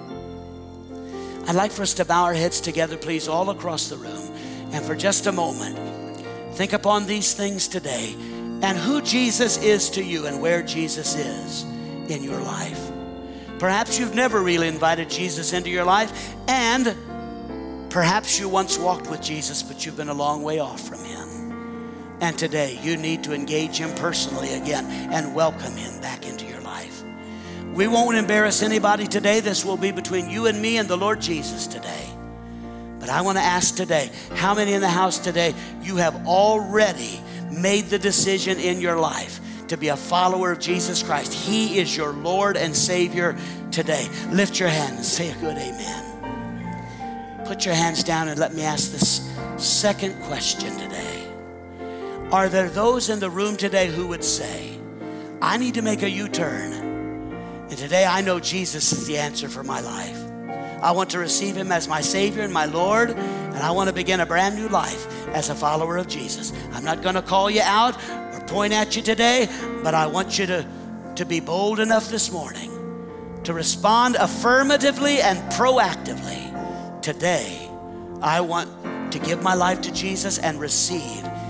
I'd like for us to bow our heads together, please, all across the room. And for just a moment, think upon these things today and who Jesus is to you and where Jesus is in your life. Perhaps you've never really invited Jesus into your life, and perhaps you once walked with Jesus, but you've been a long way off from him. And today you need to engage him personally again and welcome him back into your life. We won't embarrass anybody today. This will be between you and me and the Lord Jesus today. But I want to ask today, how many in the house today, you have already made the decision in your life to be a follower of Jesus Christ? He is your Lord and Savior today. Lift your hand and say a good amen. Put your hands down and let me ask this second question today. Are there those in the room today who would say, I need to make a U-turn, and today I know Jesus is the answer for my life. I want to receive him as my Savior and my Lord, and I want to begin a brand new life as a follower of Jesus. I'm not going to call you out or point at you today, but I want you to, to be bold enough this morning to respond affirmatively and proactively. Today, I want to give my life to Jesus and receive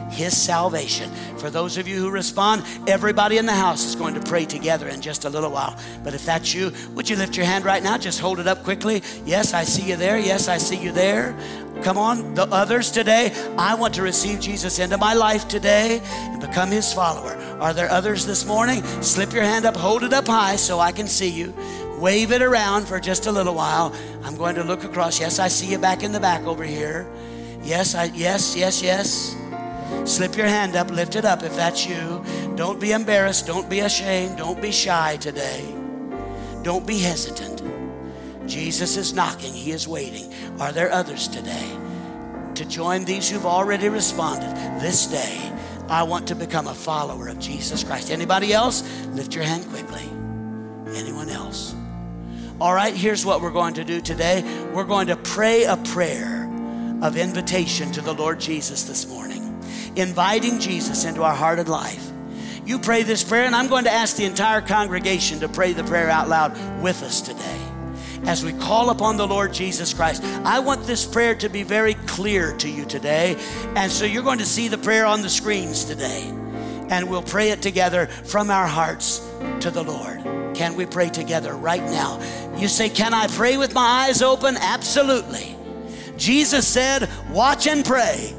his salvation. For those of you who respond, everybody in the house is going to pray together in just a little while. But if that's you, would you lift your hand right now? Just hold it up quickly. Yes, I see you there. Yes, I see you there. Come on, the others today. I want to receive Jesus into my life today and become his follower. Are there others this morning? Slip your hand up, hold it up high so I can see you. Wave it around for just a little while. I'm going to look across. Yes, I see you back in the back over here. Yes, I, yes, yes, yes. Slip your hand up, lift it up if that's you. Don't be embarrassed, don't be ashamed, don't be shy today. Don't be hesitant. Jesus is knocking, he is waiting. Are there others today to join these who've already responded? This day, I want to become a follower of Jesus Christ. Anybody else? Lift your hand quickly. Anyone else? All right, here's what we're going to do today. We're going to pray a prayer of invitation to the Lord Jesus this morning, inviting Jesus into our heart and life. You pray this prayer, and I'm going to ask the entire congregation to pray the prayer out loud with us today. As we call upon the Lord Jesus Christ, I want this prayer to be very clear to you today. And so you're going to see the prayer on the screens today. And we'll pray it together from our hearts to the Lord. Can we pray together right now? You say, can I pray with my eyes open? Absolutely. Jesus said, watch and pray.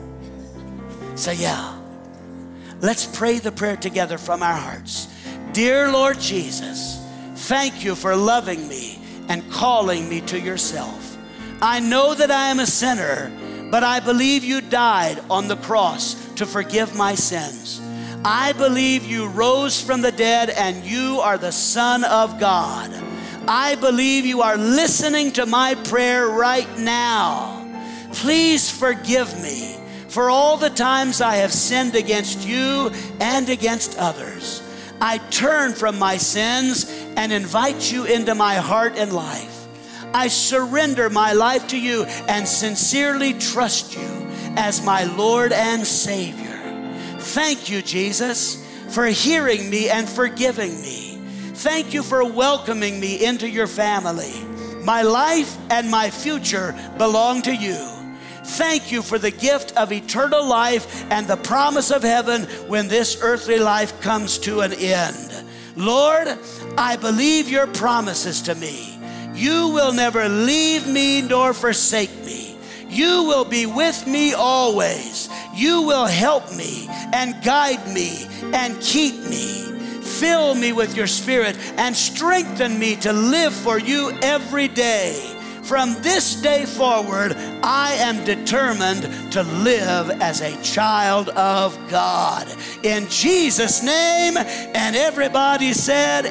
Say, yeah. Let's pray the prayer together from our hearts. Dear Lord Jesus, thank you for loving me and calling me to yourself. I know that I am a sinner, but I believe you died on the cross to forgive my sins. I believe you rose from the dead and you are the Son of God. I believe you are listening to my prayer right now. Please forgive me for all the times I have sinned against you and against others. I turn from my sins and invite you into my heart and life. I surrender my life to you and sincerely trust you as my Lord and Savior. Thank you, Jesus, for hearing me and forgiving me. Thank you for welcoming me into your family. My life and my future belong to you. Thank you for the gift of eternal life and the promise of heaven when this earthly life comes to an end. Lord, I believe your promises to me. You will never leave me nor forsake me. You will be with me always. You will help me and guide me and keep me. Fill me with your Spirit and strengthen me to live for you every day. From this day forward, I am determined to live as a child of God. In Jesus' name, and everybody said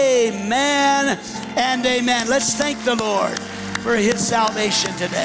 amen and amen. Let's thank the Lord for his salvation today.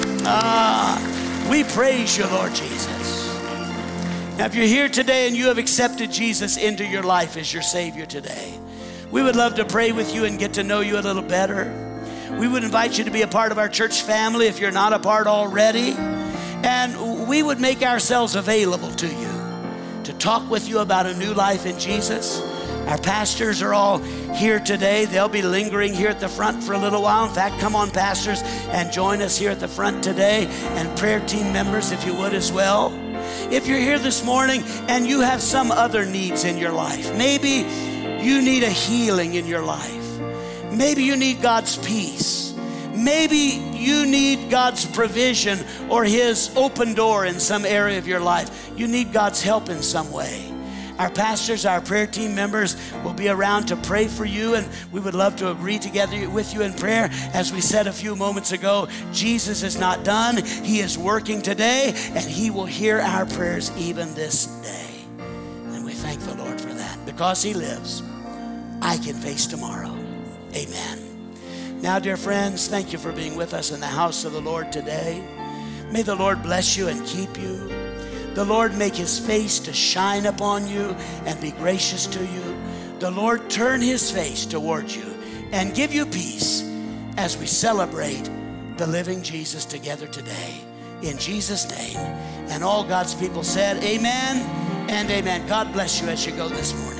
Ah, we praise you, Lord Jesus. Now, if you're here today and you have accepted Jesus into your life as your Savior today, we would love to pray with you and get to know you a little better. We would invite you to be a part of our church family if you're not a part already. And we would make ourselves available to you to talk with you about a new life in Jesus. Our pastors are all here today. They'll be lingering here at the front for a little while. In fact, come on, pastors, and join us here at the front today. And prayer team members, if you would as well. If you're here this morning and you have some other needs in your life, maybe you need a healing in your life. Maybe you need God's peace. Maybe you need God's provision or his open door in some area of your life. You need God's help in some way. Our pastors, our prayer team members will be around to pray for you, and we would love to agree together with you in prayer. As we said a few moments ago, Jesus is not done. He is working today, and he will hear our prayers even this day. And we thank the Lord for that. Because he lives, I can face tomorrow. Amen. Now, dear friends, thank you for being with us in the house of the Lord today. May the Lord bless you and keep you. The Lord make his face to shine upon you and be gracious to you. The Lord turn his face towards you and give you peace as we celebrate the living Jesus together today. In Jesus' name. And all God's people said amen and amen. God bless you as you go this morning.